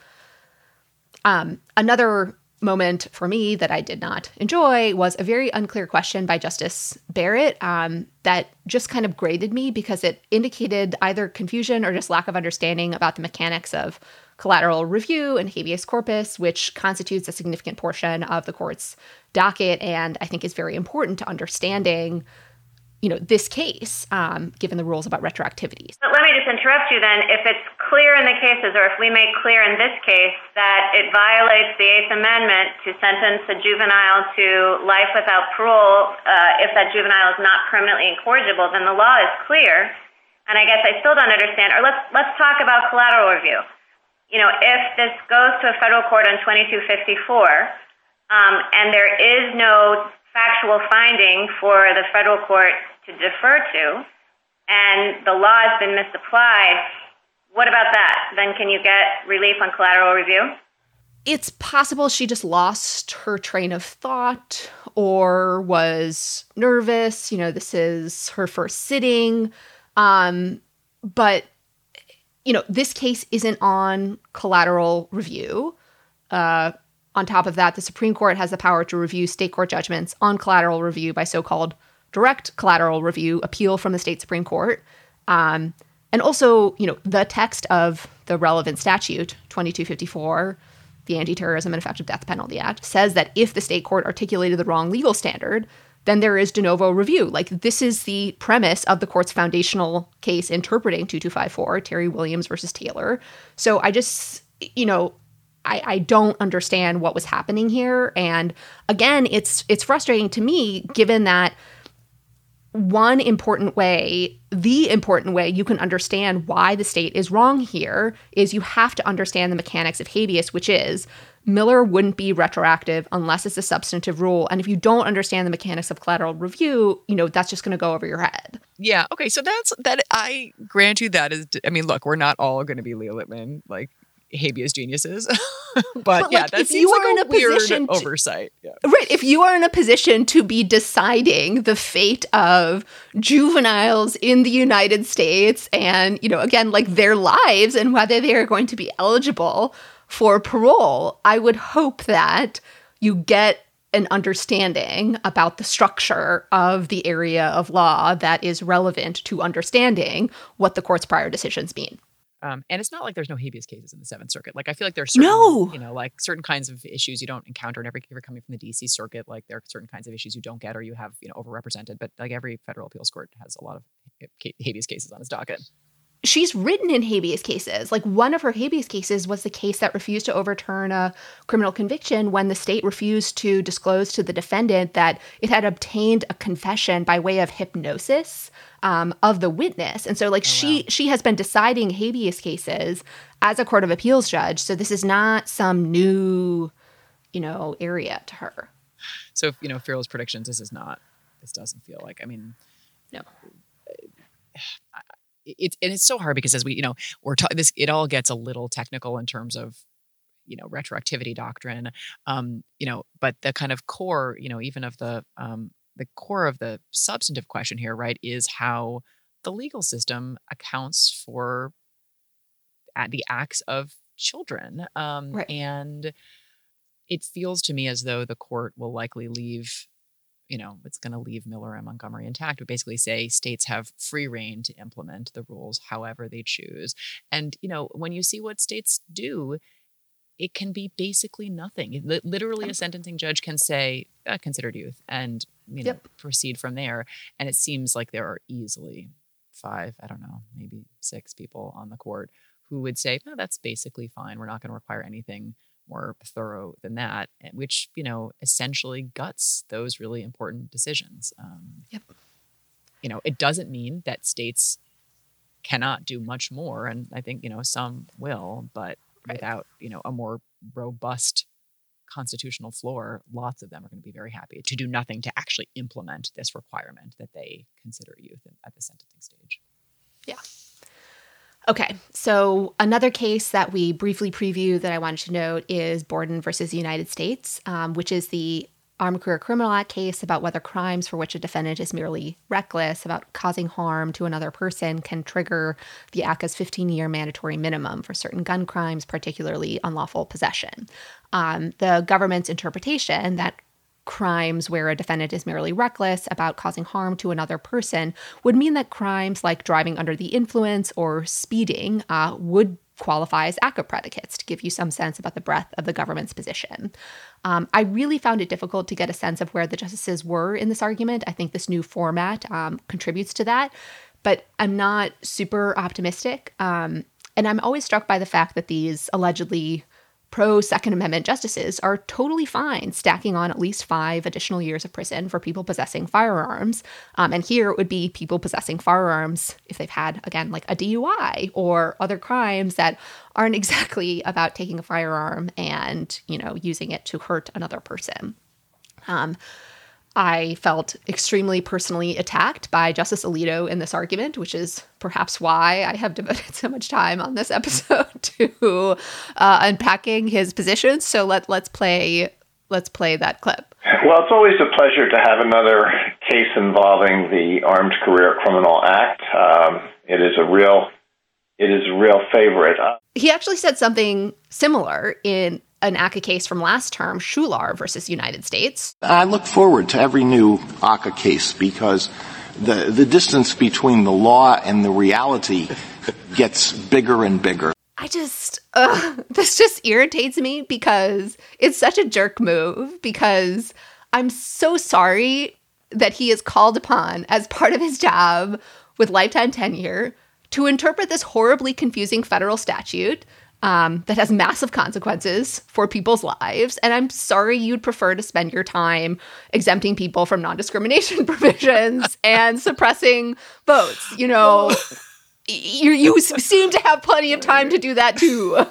[SPEAKER 4] Um, another moment for me that I did not enjoy was a very unclear question by Justice Barrett um, that just kind of grated me because it indicated either confusion or just lack of understanding about the mechanics of collateral review and habeas corpus, which constitutes a significant portion of the court's docket and I think is very important to understanding, you know, this case, um, given the rules about retroactivity.
[SPEAKER 5] But let me just interrupt you then. If it's clear in the cases, or if we make clear in this case that it violates the Eighth Amendment to sentence a juvenile to life without parole uh, if that juvenile is not permanently incorrigible, then the law is clear. And I guess I still don't understand. Or let's let's talk about collateral review. You know, if this goes to a federal court on twenty-two fifty-four, um, and there is no factual finding for the federal court to defer to, and the law has been misapplied, what about that? Then can you get relief on collateral review?
[SPEAKER 4] It's possible she just lost her train of thought or was nervous. You know, this is her first sitting. Um, but, you know, this case isn't on collateral review. Uh, on top of that, the Supreme Court has the power to review state court judgments on collateral review by so-called direct collateral review appeal from the state Supreme Court. Um, and also, you know, the text of the relevant statute, twenty-two fifty-four, the Anti-Terrorism and Effective Death Penalty Act, says that if the state court articulated the wrong legal standard, then there is de novo review. Like, this is the premise of the court's foundational case interpreting twenty-two fifty-four, Terry Williams versus Taylor. So I just, you know, I, I don't understand what was happening here. And again, it's it's frustrating to me, given that one important way, the important way you can understand why the state is wrong here is you have to understand the mechanics of habeas, which is Miller wouldn't be retroactive unless it's a substantive rule. And if you don't understand the mechanics of collateral review, you know, that's just going to go over your head.
[SPEAKER 3] Yeah. Okay. So that's that. I grant you that is, I mean, look, we're not all going to be Leah Littman, like habeas geniuses, but,
[SPEAKER 4] but
[SPEAKER 3] yeah,
[SPEAKER 4] like,
[SPEAKER 3] that
[SPEAKER 4] if
[SPEAKER 3] seems
[SPEAKER 4] you
[SPEAKER 3] like
[SPEAKER 4] are in
[SPEAKER 3] a,
[SPEAKER 4] a
[SPEAKER 3] weird
[SPEAKER 4] position to,
[SPEAKER 3] oversight. Yeah.
[SPEAKER 4] Right. If you are in a position to be deciding the fate of juveniles in the United States and, you know, again, like their lives and whether they are going to be eligible for parole, I would hope that you get an understanding about the structure of the area of law that is relevant to understanding what the court's prior decisions mean.
[SPEAKER 3] Um, and it's not like there's no habeas cases in the Seventh Circuit. Like, I feel like there's certain,
[SPEAKER 4] no.
[SPEAKER 3] you know, like certain kinds of issues you don't encounter, and every if you're coming from the D C Circuit, like there are certain kinds of issues you don't get or you have, you know, overrepresented. But like every federal appeals court has a lot of habeas cases on its docket.
[SPEAKER 4] She's written in habeas cases. Like, one of her habeas cases was the case that refused to overturn a criminal conviction when the state refused to disclose to the defendant that it had obtained a confession by way of hypnosis um, of the witness. And so, like, oh, she wow. she has been deciding habeas cases as a court of appeals judge. So this is not some new, you know, area to her.
[SPEAKER 3] So, you know, Fearless predictions, this is not, this doesn't feel like, I mean,
[SPEAKER 4] no.
[SPEAKER 3] I, It's and it's so hard because as we, you know, we're talking this, it all gets a little technical in terms of, you know, retroactivity doctrine, um, you know, but the kind of core, you know, even of the, um, the core of the substantive question here, right, is how the legal system accounts for the acts of children. Um,
[SPEAKER 4] right.
[SPEAKER 3] And it feels to me as though the court will likely leave, you know, it's going to leave Miller and Montgomery intact, but basically say states have free reign to implement the rules however they choose. And, you know, when you see what states do, it can be basically nothing. It, literally, a sentencing judge can say, uh, considered youth, and, you know, yep. proceed from there. And it seems like there are easily five, I don't know, maybe six people on the court who would say, no, that's basically fine. We're not going to require anything more thorough than that, which, you know, essentially guts those really important decisions. Um,
[SPEAKER 4] yep.
[SPEAKER 3] You know, it doesn't mean that states cannot do much more. And I think, you know, some will, but right. without, you know, a more robust constitutional floor, lots of them are going to be very happy to do nothing to actually implement this requirement that they consider youth at the sentencing stage.
[SPEAKER 4] Yeah. Okay, so another case that we briefly previewed that I wanted to note is Borden versus the United States, um, which is the Armed Career Criminal Act case about whether crimes for which a defendant is merely reckless about causing harm to another person can trigger the A C Ca's fifteen-year mandatory minimum for certain gun crimes, particularly unlawful possession. Um, the government's interpretation that crimes where a defendant is merely reckless about causing harm to another person would mean that crimes like driving under the influence or speeding uh, would qualify as A C A predicates, to give you some sense about the breadth of the government's position. Um, I really found it difficult to get a sense of where the justices were in this argument. I think this new format um, contributes to that, but I'm not super optimistic. Um, and I'm always struck by the fact that these allegedly pro-Second Amendment justices are totally fine stacking on at least five additional years of prison for people possessing firearms. Um, and here it would be people possessing firearms if they've had, again, like a D U I or other crimes that aren't exactly about taking a firearm and, you know, using it to hurt another person. Um, I felt extremely personally attacked by Justice Alito in this argument, which is perhaps why I have devoted so much time on this episode to uh, unpacking his positions. So let let's play let's play that clip.
[SPEAKER 6] Well, it's always a pleasure to have another case involving the Armed Career Criminal Act. Um, it is a real it is a real favorite.
[SPEAKER 4] He actually said something similar in an A C A case from last term, Shular versus United States.
[SPEAKER 7] I look forward to every new A C A case because the the distance between the law and the reality gets bigger and bigger.
[SPEAKER 4] I just, uh, this just irritates me because it's such a jerk move, because I'm so sorry that he is called upon as part of his job with lifetime tenure to interpret this horribly confusing federal statute Um, that has massive consequences for people's lives. And I'm sorry you'd prefer to spend your time exempting people from non-discrimination provisions and suppressing votes. You know, you, you seem to have plenty of time to do that too.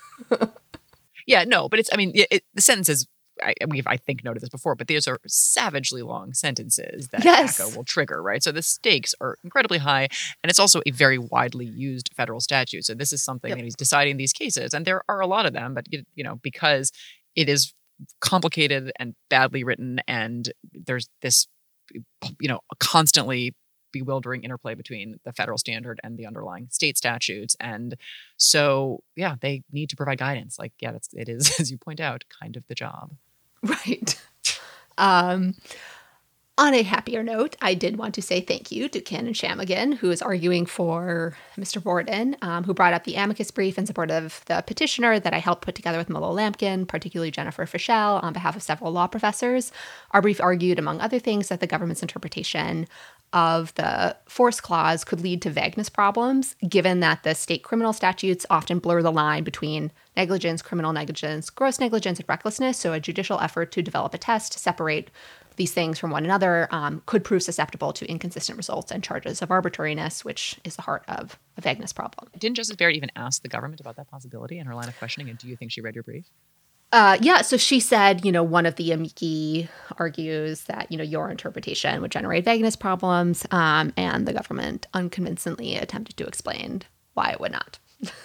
[SPEAKER 3] Yeah, no, but it's, I mean, it, it, the sentence is, I, we've, I think, noted this before, but these are savagely long sentences that
[SPEAKER 4] yes.
[SPEAKER 3] A C A will trigger, right? So the stakes are incredibly high, and it's also a very widely used federal statute. So this is something yep. that he's deciding these cases, and there are a lot of them, but, you know, because it is complicated and badly written, and there's this, you know, constantly bewildering interplay between the federal standard and the underlying state statutes. And so, yeah, they need to provide guidance. Like, yeah, that's, it is, as you point out, kind of the job.
[SPEAKER 4] Right. Um, on a happier note, I did want to say thank you to Ken and Shammigan, who is arguing for Mister Borden, um, who brought up the amicus brief in support of the petitioner that I helped put together with Milo Lampkin, particularly Jennifer Fischel, on behalf of several law professors. Our brief argued, among other things, that the government's interpretation of the force clause could lead to vagueness problems, given that the state criminal statutes often blur the line between negligence, criminal negligence, gross negligence, and recklessness. So a judicial effort to develop a test to separate these things from one another um, could prove susceptible to inconsistent results and charges of arbitrariness, which is the heart of a vagueness problem.
[SPEAKER 3] Didn't Justice Barrett even ask the government about that possibility in her line of questioning? And do you think she read your brief?
[SPEAKER 4] Uh, yeah, so she said, you know, one of the amici argues that, you know, your interpretation would generate vagueness problems, um, and the government unconvincingly attempted to explain why it would not.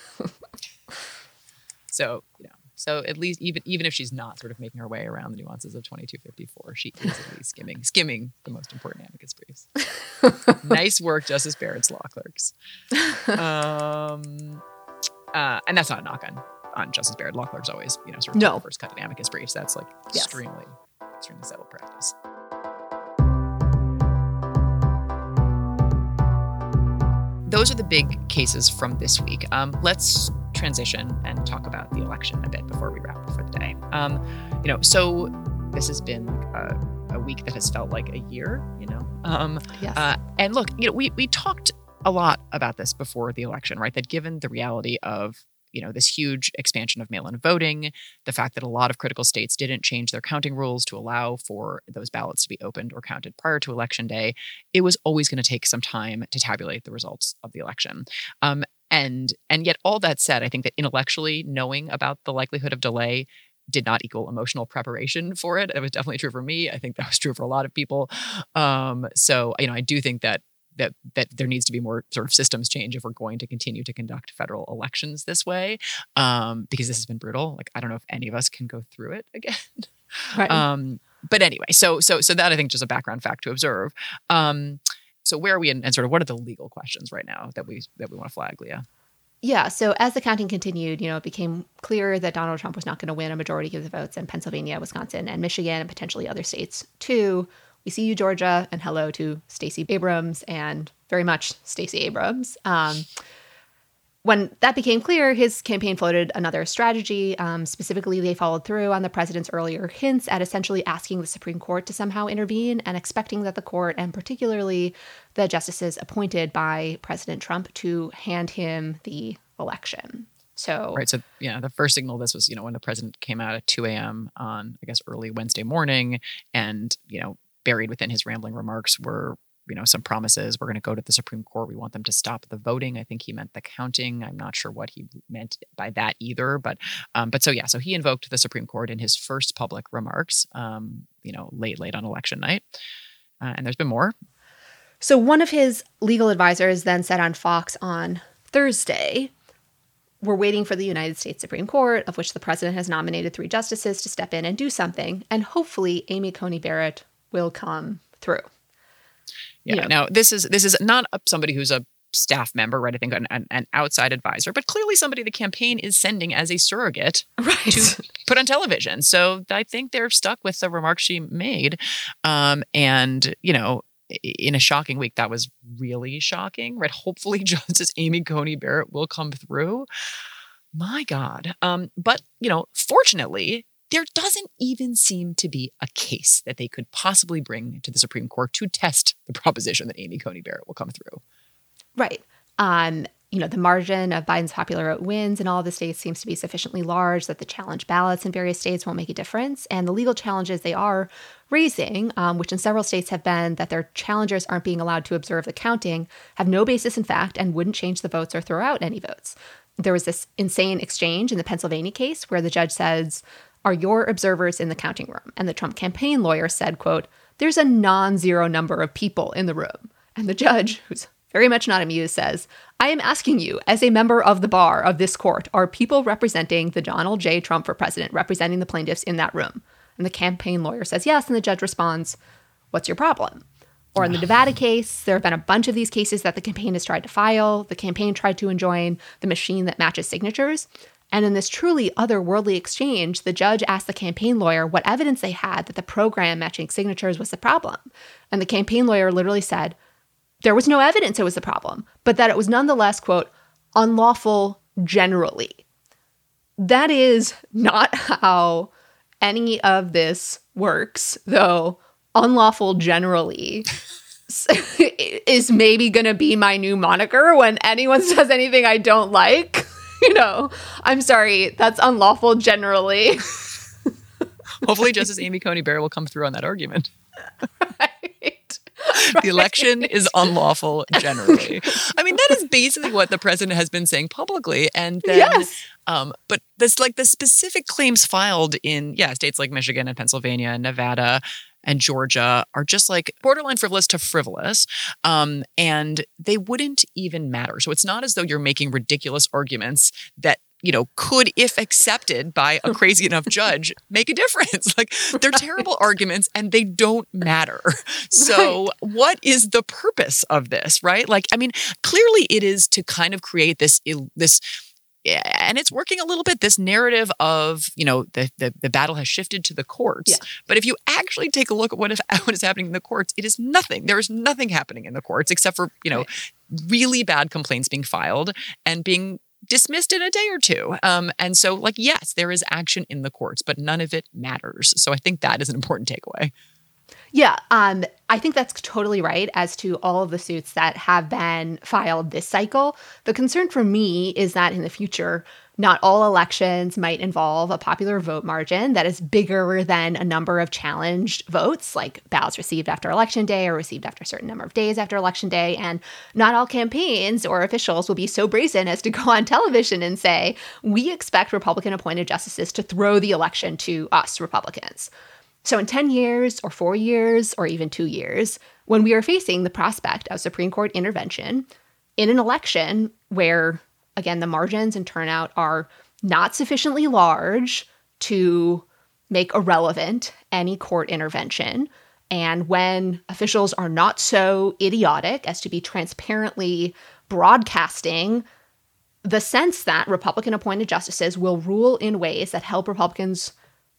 [SPEAKER 3] So, you know, so at least even even if she's not sort of making her way around the nuances of twenty-two fifty-four, she is at least skimming skimming the most important amicus briefs. Nice work, Justice Barrett's law clerks. Um, uh, and that's not a knock on. on Justice Barrett. Law clerks always, you know, sort of
[SPEAKER 4] no.
[SPEAKER 3] first cut in amicus briefs. That's like
[SPEAKER 4] yes.
[SPEAKER 3] extremely, extremely settled practice. Those are the big cases from this week. Um, let's transition and talk about the election a bit before we wrap up for the day. Um, you know, so this has been a, a week that has felt like a year, you know? Um,
[SPEAKER 4] yes.
[SPEAKER 3] uh, and look, you know, we, we talked a lot about this before the election, right? That given the reality of, you know, this huge expansion of mail-in voting, the fact that a lot of critical states didn't change their counting rules to allow for those ballots to be opened or counted prior to election day, it was always going to take some time to tabulate the results of the election. Um, and and yet all that said, I think that intellectually knowing about the likelihood of delay did not equal emotional preparation for it. It was definitely true for me. I think that was true for a lot of people. Um, so, you know, I do think that that that there needs to be more sort of systems change if we're going to continue to conduct federal elections this way, um, because this has been brutal. Like, I don't know if any of us can go through it again.
[SPEAKER 4] Right.
[SPEAKER 3] Um, but anyway, so so so that I think just a background fact to observe. Um, so where are we in, and sort of what are the legal questions right now that we that we want to flag, Leah?
[SPEAKER 4] Yeah, so as the counting continued, you know, it became clear that Donald Trump was not going to win a majority of the votes in Pennsylvania, Wisconsin, and Michigan, and potentially other states too. We see you, Georgia, and hello to Stacey Abrams, and very much Stacey Abrams. Um, when that became clear, his campaign floated another strategy. Um, specifically, they followed through on the president's earlier hints at essentially asking the Supreme Court to somehow intervene and expecting that the court, and particularly the justices appointed by President Trump, to hand him the election. So,
[SPEAKER 3] right. So, yeah, the first signal of this was, you know, when the president came out at two a.m. on, I guess, early Wednesday morning, and, you know, buried within his rambling remarks were, you know, some promises. We're going to go to the Supreme Court. We want them to stop the voting. I think he meant the counting. I'm not sure what he meant by that either. But, um, but so yeah, so he invoked the Supreme Court in his first public remarks, um, you know, late, late on election night. Uh, and there's been more.
[SPEAKER 4] So one of his legal advisors then said on Fox on Thursday, "We're waiting for the United States Supreme Court, of which the president has nominated three justices, to step in and do something. And hopefully Amy Coney Barrett will come through."
[SPEAKER 3] Yeah. You know, now this is this is not somebody who's a staff member, right? I think an, an, an outside advisor, but clearly somebody the campaign is sending as a surrogate
[SPEAKER 4] right.
[SPEAKER 3] to put on television. So I think they're stuck with the remarks she made. Um, and, you know, in a shocking week, that was really shocking, right? Hopefully Justice Amy Coney Barrett will come through. My God. Um, but, you know, fortunately, there doesn't even seem to be a case that they could possibly bring to the Supreme Court to test the proposition that Amy Coney Barrett will come through.
[SPEAKER 4] Right. Um, you know, the margin of Biden's popular vote wins in all of the states seems to be sufficiently large that the challenge ballots in various states won't make a difference. And the legal challenges they are raising, um, which in several states have been that their challengers aren't being allowed to observe the counting, have no basis in fact and wouldn't change the votes or throw out any votes. There was this insane exchange in the Pennsylvania case where the judge says, "Are your observers in the counting room?" And the Trump campaign lawyer said, quote, "There's a non-zero number of people in the room." And the judge, who's very much not amused, says, "I am asking you, as a member of the bar of this court, are people representing the Donald J. Trump for president representing the plaintiffs in that room?" And the campaign lawyer says yes, and the judge responds, "What's your problem?" Or in the Nevada case, there have been a bunch of these cases that the campaign has tried to file. The campaign tried to enjoin the machine that matches signatures. And in this truly otherworldly exchange, the judge asked the campaign lawyer what evidence they had that the program matching signatures was the problem. And the campaign lawyer literally said, there was no evidence it was the problem, but that it was nonetheless, quote, unlawful generally. That is not how any of this works, though unlawful generally is maybe going to be my new moniker when anyone says anything I don't like. You know, I'm sorry, that's unlawful generally.
[SPEAKER 3] Hopefully Justice Amy Coney Barrett will come through on that argument.
[SPEAKER 4] Right.
[SPEAKER 3] The election is unlawful generally. I mean, that is basically what the president has been saying publicly. And then,
[SPEAKER 4] yes.
[SPEAKER 3] um, but this, like the specific claims filed in, yeah, states like Michigan and Pennsylvania and Nevada and Georgia are just like borderline frivolous to frivolous. Um, and they wouldn't even matter. So it's not as though you're making ridiculous arguments that, you know, could, if accepted by a crazy enough judge, make a difference. Like, they're terrible arguments and they don't matter. So right. What is the purpose of this, right? Like, I mean, clearly it is to kind of create this, this, and it's working a little bit, this narrative of, you know, the the, the battle has shifted to the courts.
[SPEAKER 4] Yeah.
[SPEAKER 3] But if you actually take a look at what is, what is happening in the courts, it is nothing. There is nothing happening in the courts except for, you know, right. really bad complaints being filed and being dismissed in a day or two. Um, and so, like, yes, there is action in the courts, but none of it matters. So I think that is an important takeaway.
[SPEAKER 4] Yeah, um, I think that's totally right as to all of the suits that have been filed this cycle. The concern for me is that in the future, not all elections might involve a popular vote margin that is bigger than a number of challenged votes, like ballots received after Election Day or received after a certain number of days after Election Day. And not all campaigns or officials will be so brazen as to go on television and say, we expect Republican-appointed justices to throw the election to us, Republicans. So in ten years or four years or even two years, when we are facing the prospect of Supreme Court intervention in an election where, again, the margins and turnout are not sufficiently large to make irrelevant any court intervention, and when officials are not so idiotic as to be transparently broadcasting the sense that Republican-appointed justices will rule in ways that help Republicans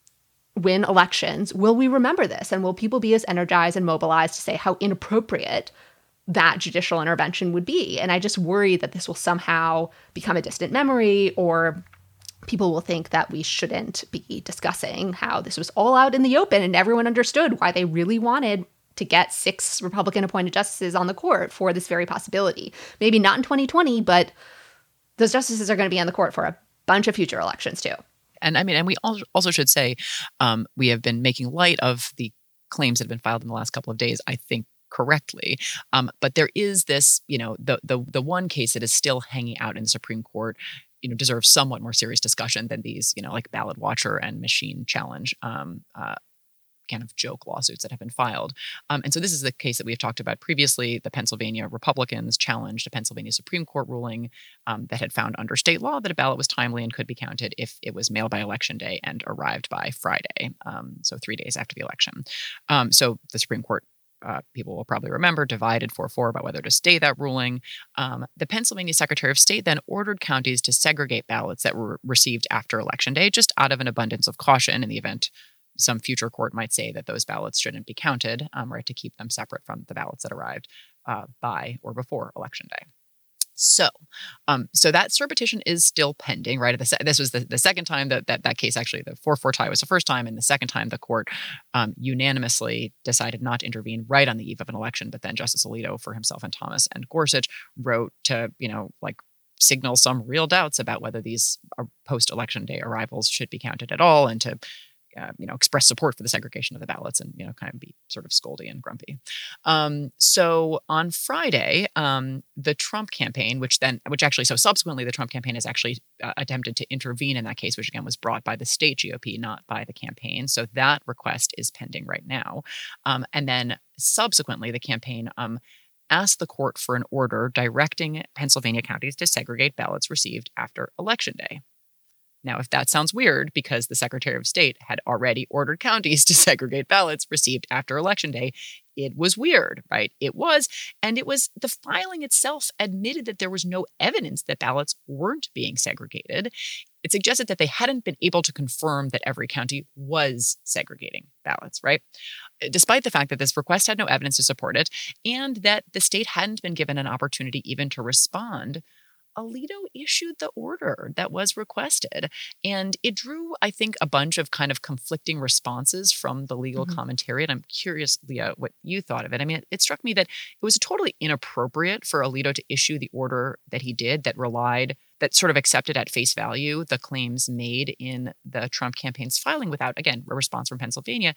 [SPEAKER 4] win elections, will we remember this? And will people be as energized and mobilized to say how inappropriate that judicial intervention would be? And I just worry that this will somehow become a distant memory, or people will think that we shouldn't be discussing how this was all out in the open and everyone understood why they really wanted to get six Republican-appointed justices on the court for this very possibility. Maybe not in twenty twenty, but those justices are going to be on the court for a bunch of future elections too.
[SPEAKER 3] And I mean, and we also should say um, we have been making light of the claims that have been filed in the last couple of days, I think correctly. Um, but there is this, you know, the the the one case that is still hanging out in the Supreme Court, you know, deserves somewhat more serious discussion than these, you know, like Ballot Watcher and Machine Challenge um, uh, kind of joke lawsuits that have been filed. Um, and so this is the case that we have talked about previously. The Pennsylvania Republicans challenged a Pennsylvania Supreme Court ruling um, that had found under state law that a ballot was timely and could be counted if it was mailed by election day and arrived by Friday, um, so three days after the election. Um, so the Supreme Court, Uh, people will probably remember, divided four four about whether to stay that ruling. Um, the Pennsylvania Secretary of State then ordered counties to segregate ballots that were received after Election Day, just out of an abundance of caution in the event some future court might say that those ballots shouldn't be counted, um, right, to keep them separate from the ballots that arrived uh, by or before Election Day. So, um, so that cert petition is still pending, right? The se- this was the, the second time that, that that case, actually, the four four tie was the first time, and the second time the court um, unanimously decided not to intervene right on the eve of an election. But then Justice Alito, for himself and Thomas and Gorsuch, wrote to, you know, like signal some real doubts about whether these post-election day arrivals should be counted at all, and to Uh, you know, express support for the segregation of the ballots, and, you know, kind of be sort of scoldy and grumpy. Um, so on Friday, um, the Trump campaign, which then, which actually, so subsequently, the Trump campaign has actually uh, attempted to intervene in that case, which again was brought by the state G O P, not by the campaign. So that request is pending right now. Um, and then subsequently, the campaign um, asked the court for an order directing Pennsylvania counties to segregate ballots received after Election Day. Now, if that sounds weird, because the Secretary of State had already ordered counties to segregate ballots received after Election Day, it was weird, right? It was. And it was, the filing itself admitted that there was no evidence that ballots weren't being segregated. It suggested that they hadn't been able to confirm that every county was segregating ballots, right? Despite the fact that this request had no evidence to support it, and that the state hadn't been given an opportunity even to respond, Alito issued the order that was requested. And it drew, I think, a bunch of kind of conflicting responses from the legal mm-hmm. commentary. And I'm curious, Leah, what you thought of it. I mean, it, it struck me that it was totally inappropriate for Alito to issue the order that he did, that relied, that sort of accepted at face value the claims made in the Trump campaign's filing without, again, a response from Pennsylvania,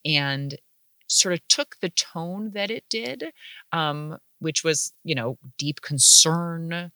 [SPEAKER 3] and sort of took the tone that it did, um, which was, you know, deep concern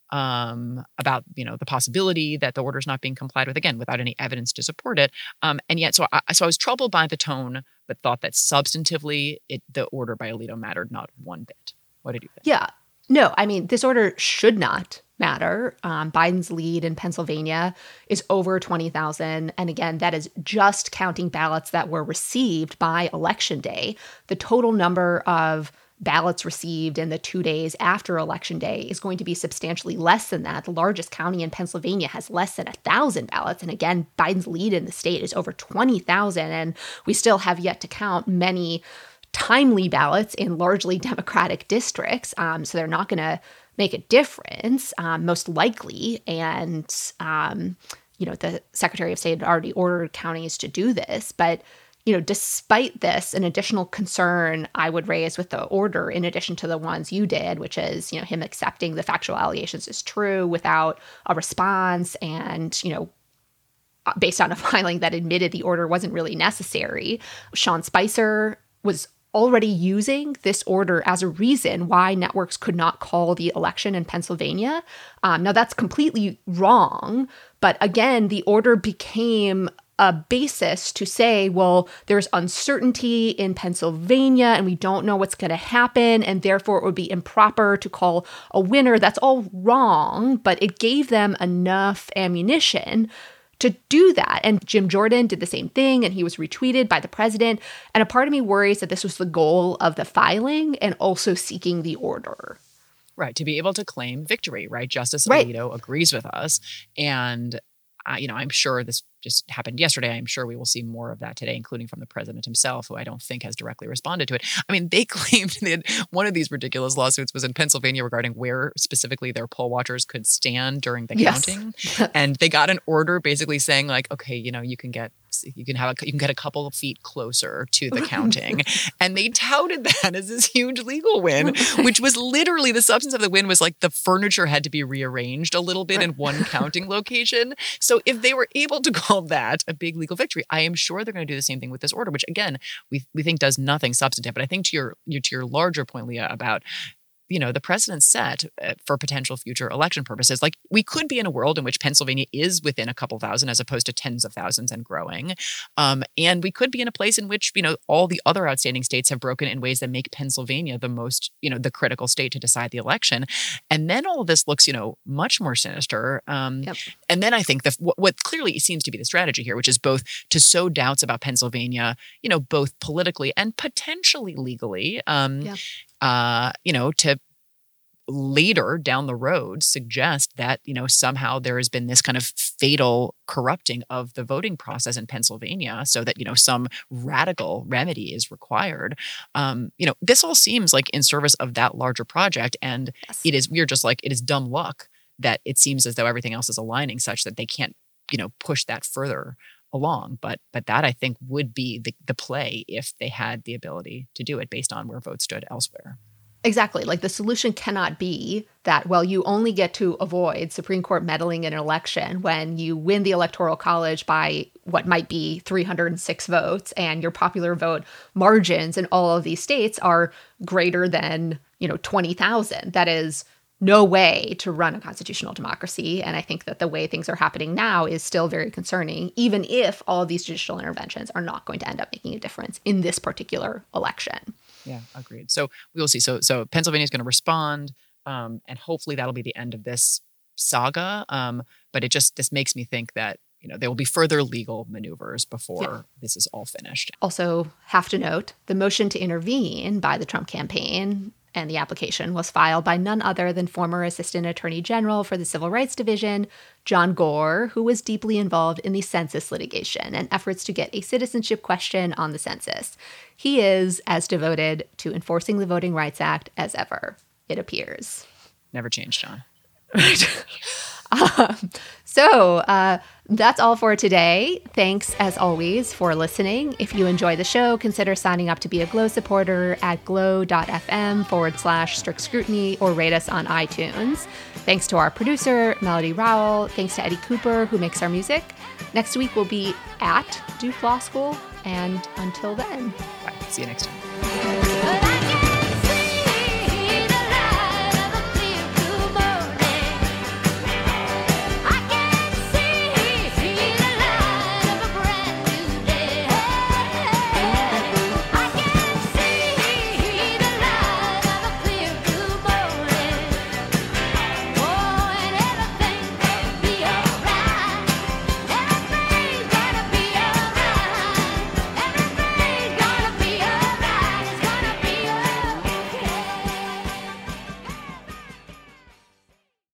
[SPEAKER 3] Um, about, you know, the possibility that the order is not being complied with, again, without any evidence to support it. Um, and yet, so I, so I was troubled by the tone, but thought that substantively, it, the order by Alito mattered not one bit. What did you think?
[SPEAKER 4] Yeah. No, I mean, this order should not matter. Um, Biden's lead in Pennsylvania is over twenty thousand. And again, that is just counting ballots that were received by Election Day. The total number of ballots received in the two days after Election Day is going to be substantially less than that. The largest county in Pennsylvania has less than a thousand ballots. And again, Biden's lead in the state is over twenty thousand. And we still have yet to count many timely ballots in largely Democratic districts. Um, so they're not going to make a difference, um, most likely. And, um, you know, the Secretary of State had already ordered counties to do this. But you know, despite this, an additional concern I would raise with the order, in addition to the ones you did, which is, you know, him accepting the factual allegations as true without a response, and, you know, based on a filing that admitted the order wasn't really necessary. Sean Spicer was already using this order as a reason why networks could not call the election in Pennsylvania. Um, now, that's completely wrong. But again, the order became a basis to say, well, there's uncertainty in Pennsylvania and we don't know what's going to happen, and therefore it would be improper to call a winner. That's all wrong, but it gave them enough ammunition to do that. And Jim Jordan did the same thing, and he was retweeted by the president. And a part of me worries that this was the goal of the filing and also seeking the order.
[SPEAKER 3] Right, to be able to claim victory, right? Justice
[SPEAKER 4] Right.
[SPEAKER 3] Alito agrees with us. And, uh, you know, I'm sure this just happened yesterday. I'm sure we will see more of that today, including from the president himself, who I don't think has directly responded to it. I mean, they claimed that one of these ridiculous lawsuits was in Pennsylvania regarding where specifically their poll watchers could stand during the
[SPEAKER 4] Yes.
[SPEAKER 3] counting. And they got an order basically saying like, okay, you know, you can get you can have a, you can get a couple of feet closer to the counting. And they touted that as this huge legal win, which was literally the substance of the win was like the furniture had to be rearranged a little bit in one counting location. So if they were able to call that a big legal victory, I am sure they're going to do the same thing with this order, which again, we we think does nothing substantive. But I think to your, your to your larger point, Leah, about you know, the precedent set for potential future election purposes. Like we could be in a world in which Pennsylvania is within a couple thousand as opposed to tens of thousands and growing. Um, and we could be in a place in which, you know, all the other outstanding states have broken in ways that make Pennsylvania the most, you know, the critical state to decide the election. And then all of this looks, you know, much more sinister. Um,
[SPEAKER 4] Yep.
[SPEAKER 3] And then I think the, what, what clearly seems to be the strategy here, which is both to sow doubts about Pennsylvania, you know, both politically and potentially legally, um,
[SPEAKER 4] Yeah.
[SPEAKER 3] uh, you know, to later down the road suggest that, you know, somehow there has been this kind of fatal corrupting of the voting process in Pennsylvania so that, you know, some radical remedy is required. Um, you know, this all seems like in service of that larger project. And
[SPEAKER 4] Yes.
[SPEAKER 3] it is, we're just like, it is dumb luck that it seems as though everything else is aligning such that they can't, you know, push that further along. But but that I think would be the, the play if they had the ability to do it based on where votes stood elsewhere.
[SPEAKER 4] Exactly. Like the solution cannot be that, well, you only get to avoid Supreme Court meddling in an election when you win the Electoral College by what might be three hundred six votes and your popular vote margins in all of these states are greater than, you know, twenty thousand. That is no way to run a constitutional democracy. And I think that the way things are happening now is still very concerning, even if all of these judicial interventions are not going to end up making a difference in this particular election.
[SPEAKER 3] Yeah, agreed. So we will see. So so Pennsylvania is going to respond, um, and hopefully that'll be the end of this saga. Um, but it just this makes me think that you know there will be further legal maneuvers before
[SPEAKER 4] Yeah.
[SPEAKER 3] this is all finished.
[SPEAKER 4] Also, have to note the motion to intervene by the Trump campaign and the application was filed by none other than former Assistant Attorney General for the Civil Rights Division, John Gore, who was deeply involved in the census litigation and efforts to get a citizenship question on the census. He is as devoted to enforcing the Voting Rights Act as ever, it appears.
[SPEAKER 3] Never changed, John.
[SPEAKER 4] um, so uh, that's all for today. Thanks, as always, for listening. If you enjoy the show, consider signing up to be a Glow supporter at glow.fm forward slash strict scrutiny or rate us on iTunes. Thanks to our producer, Melody Rowell. Thanks to Eddie Cooper, who makes our music. Next week, we'll be at Duke Law School. And until then,
[SPEAKER 3] Bye. See you next time.
[SPEAKER 4] Bye.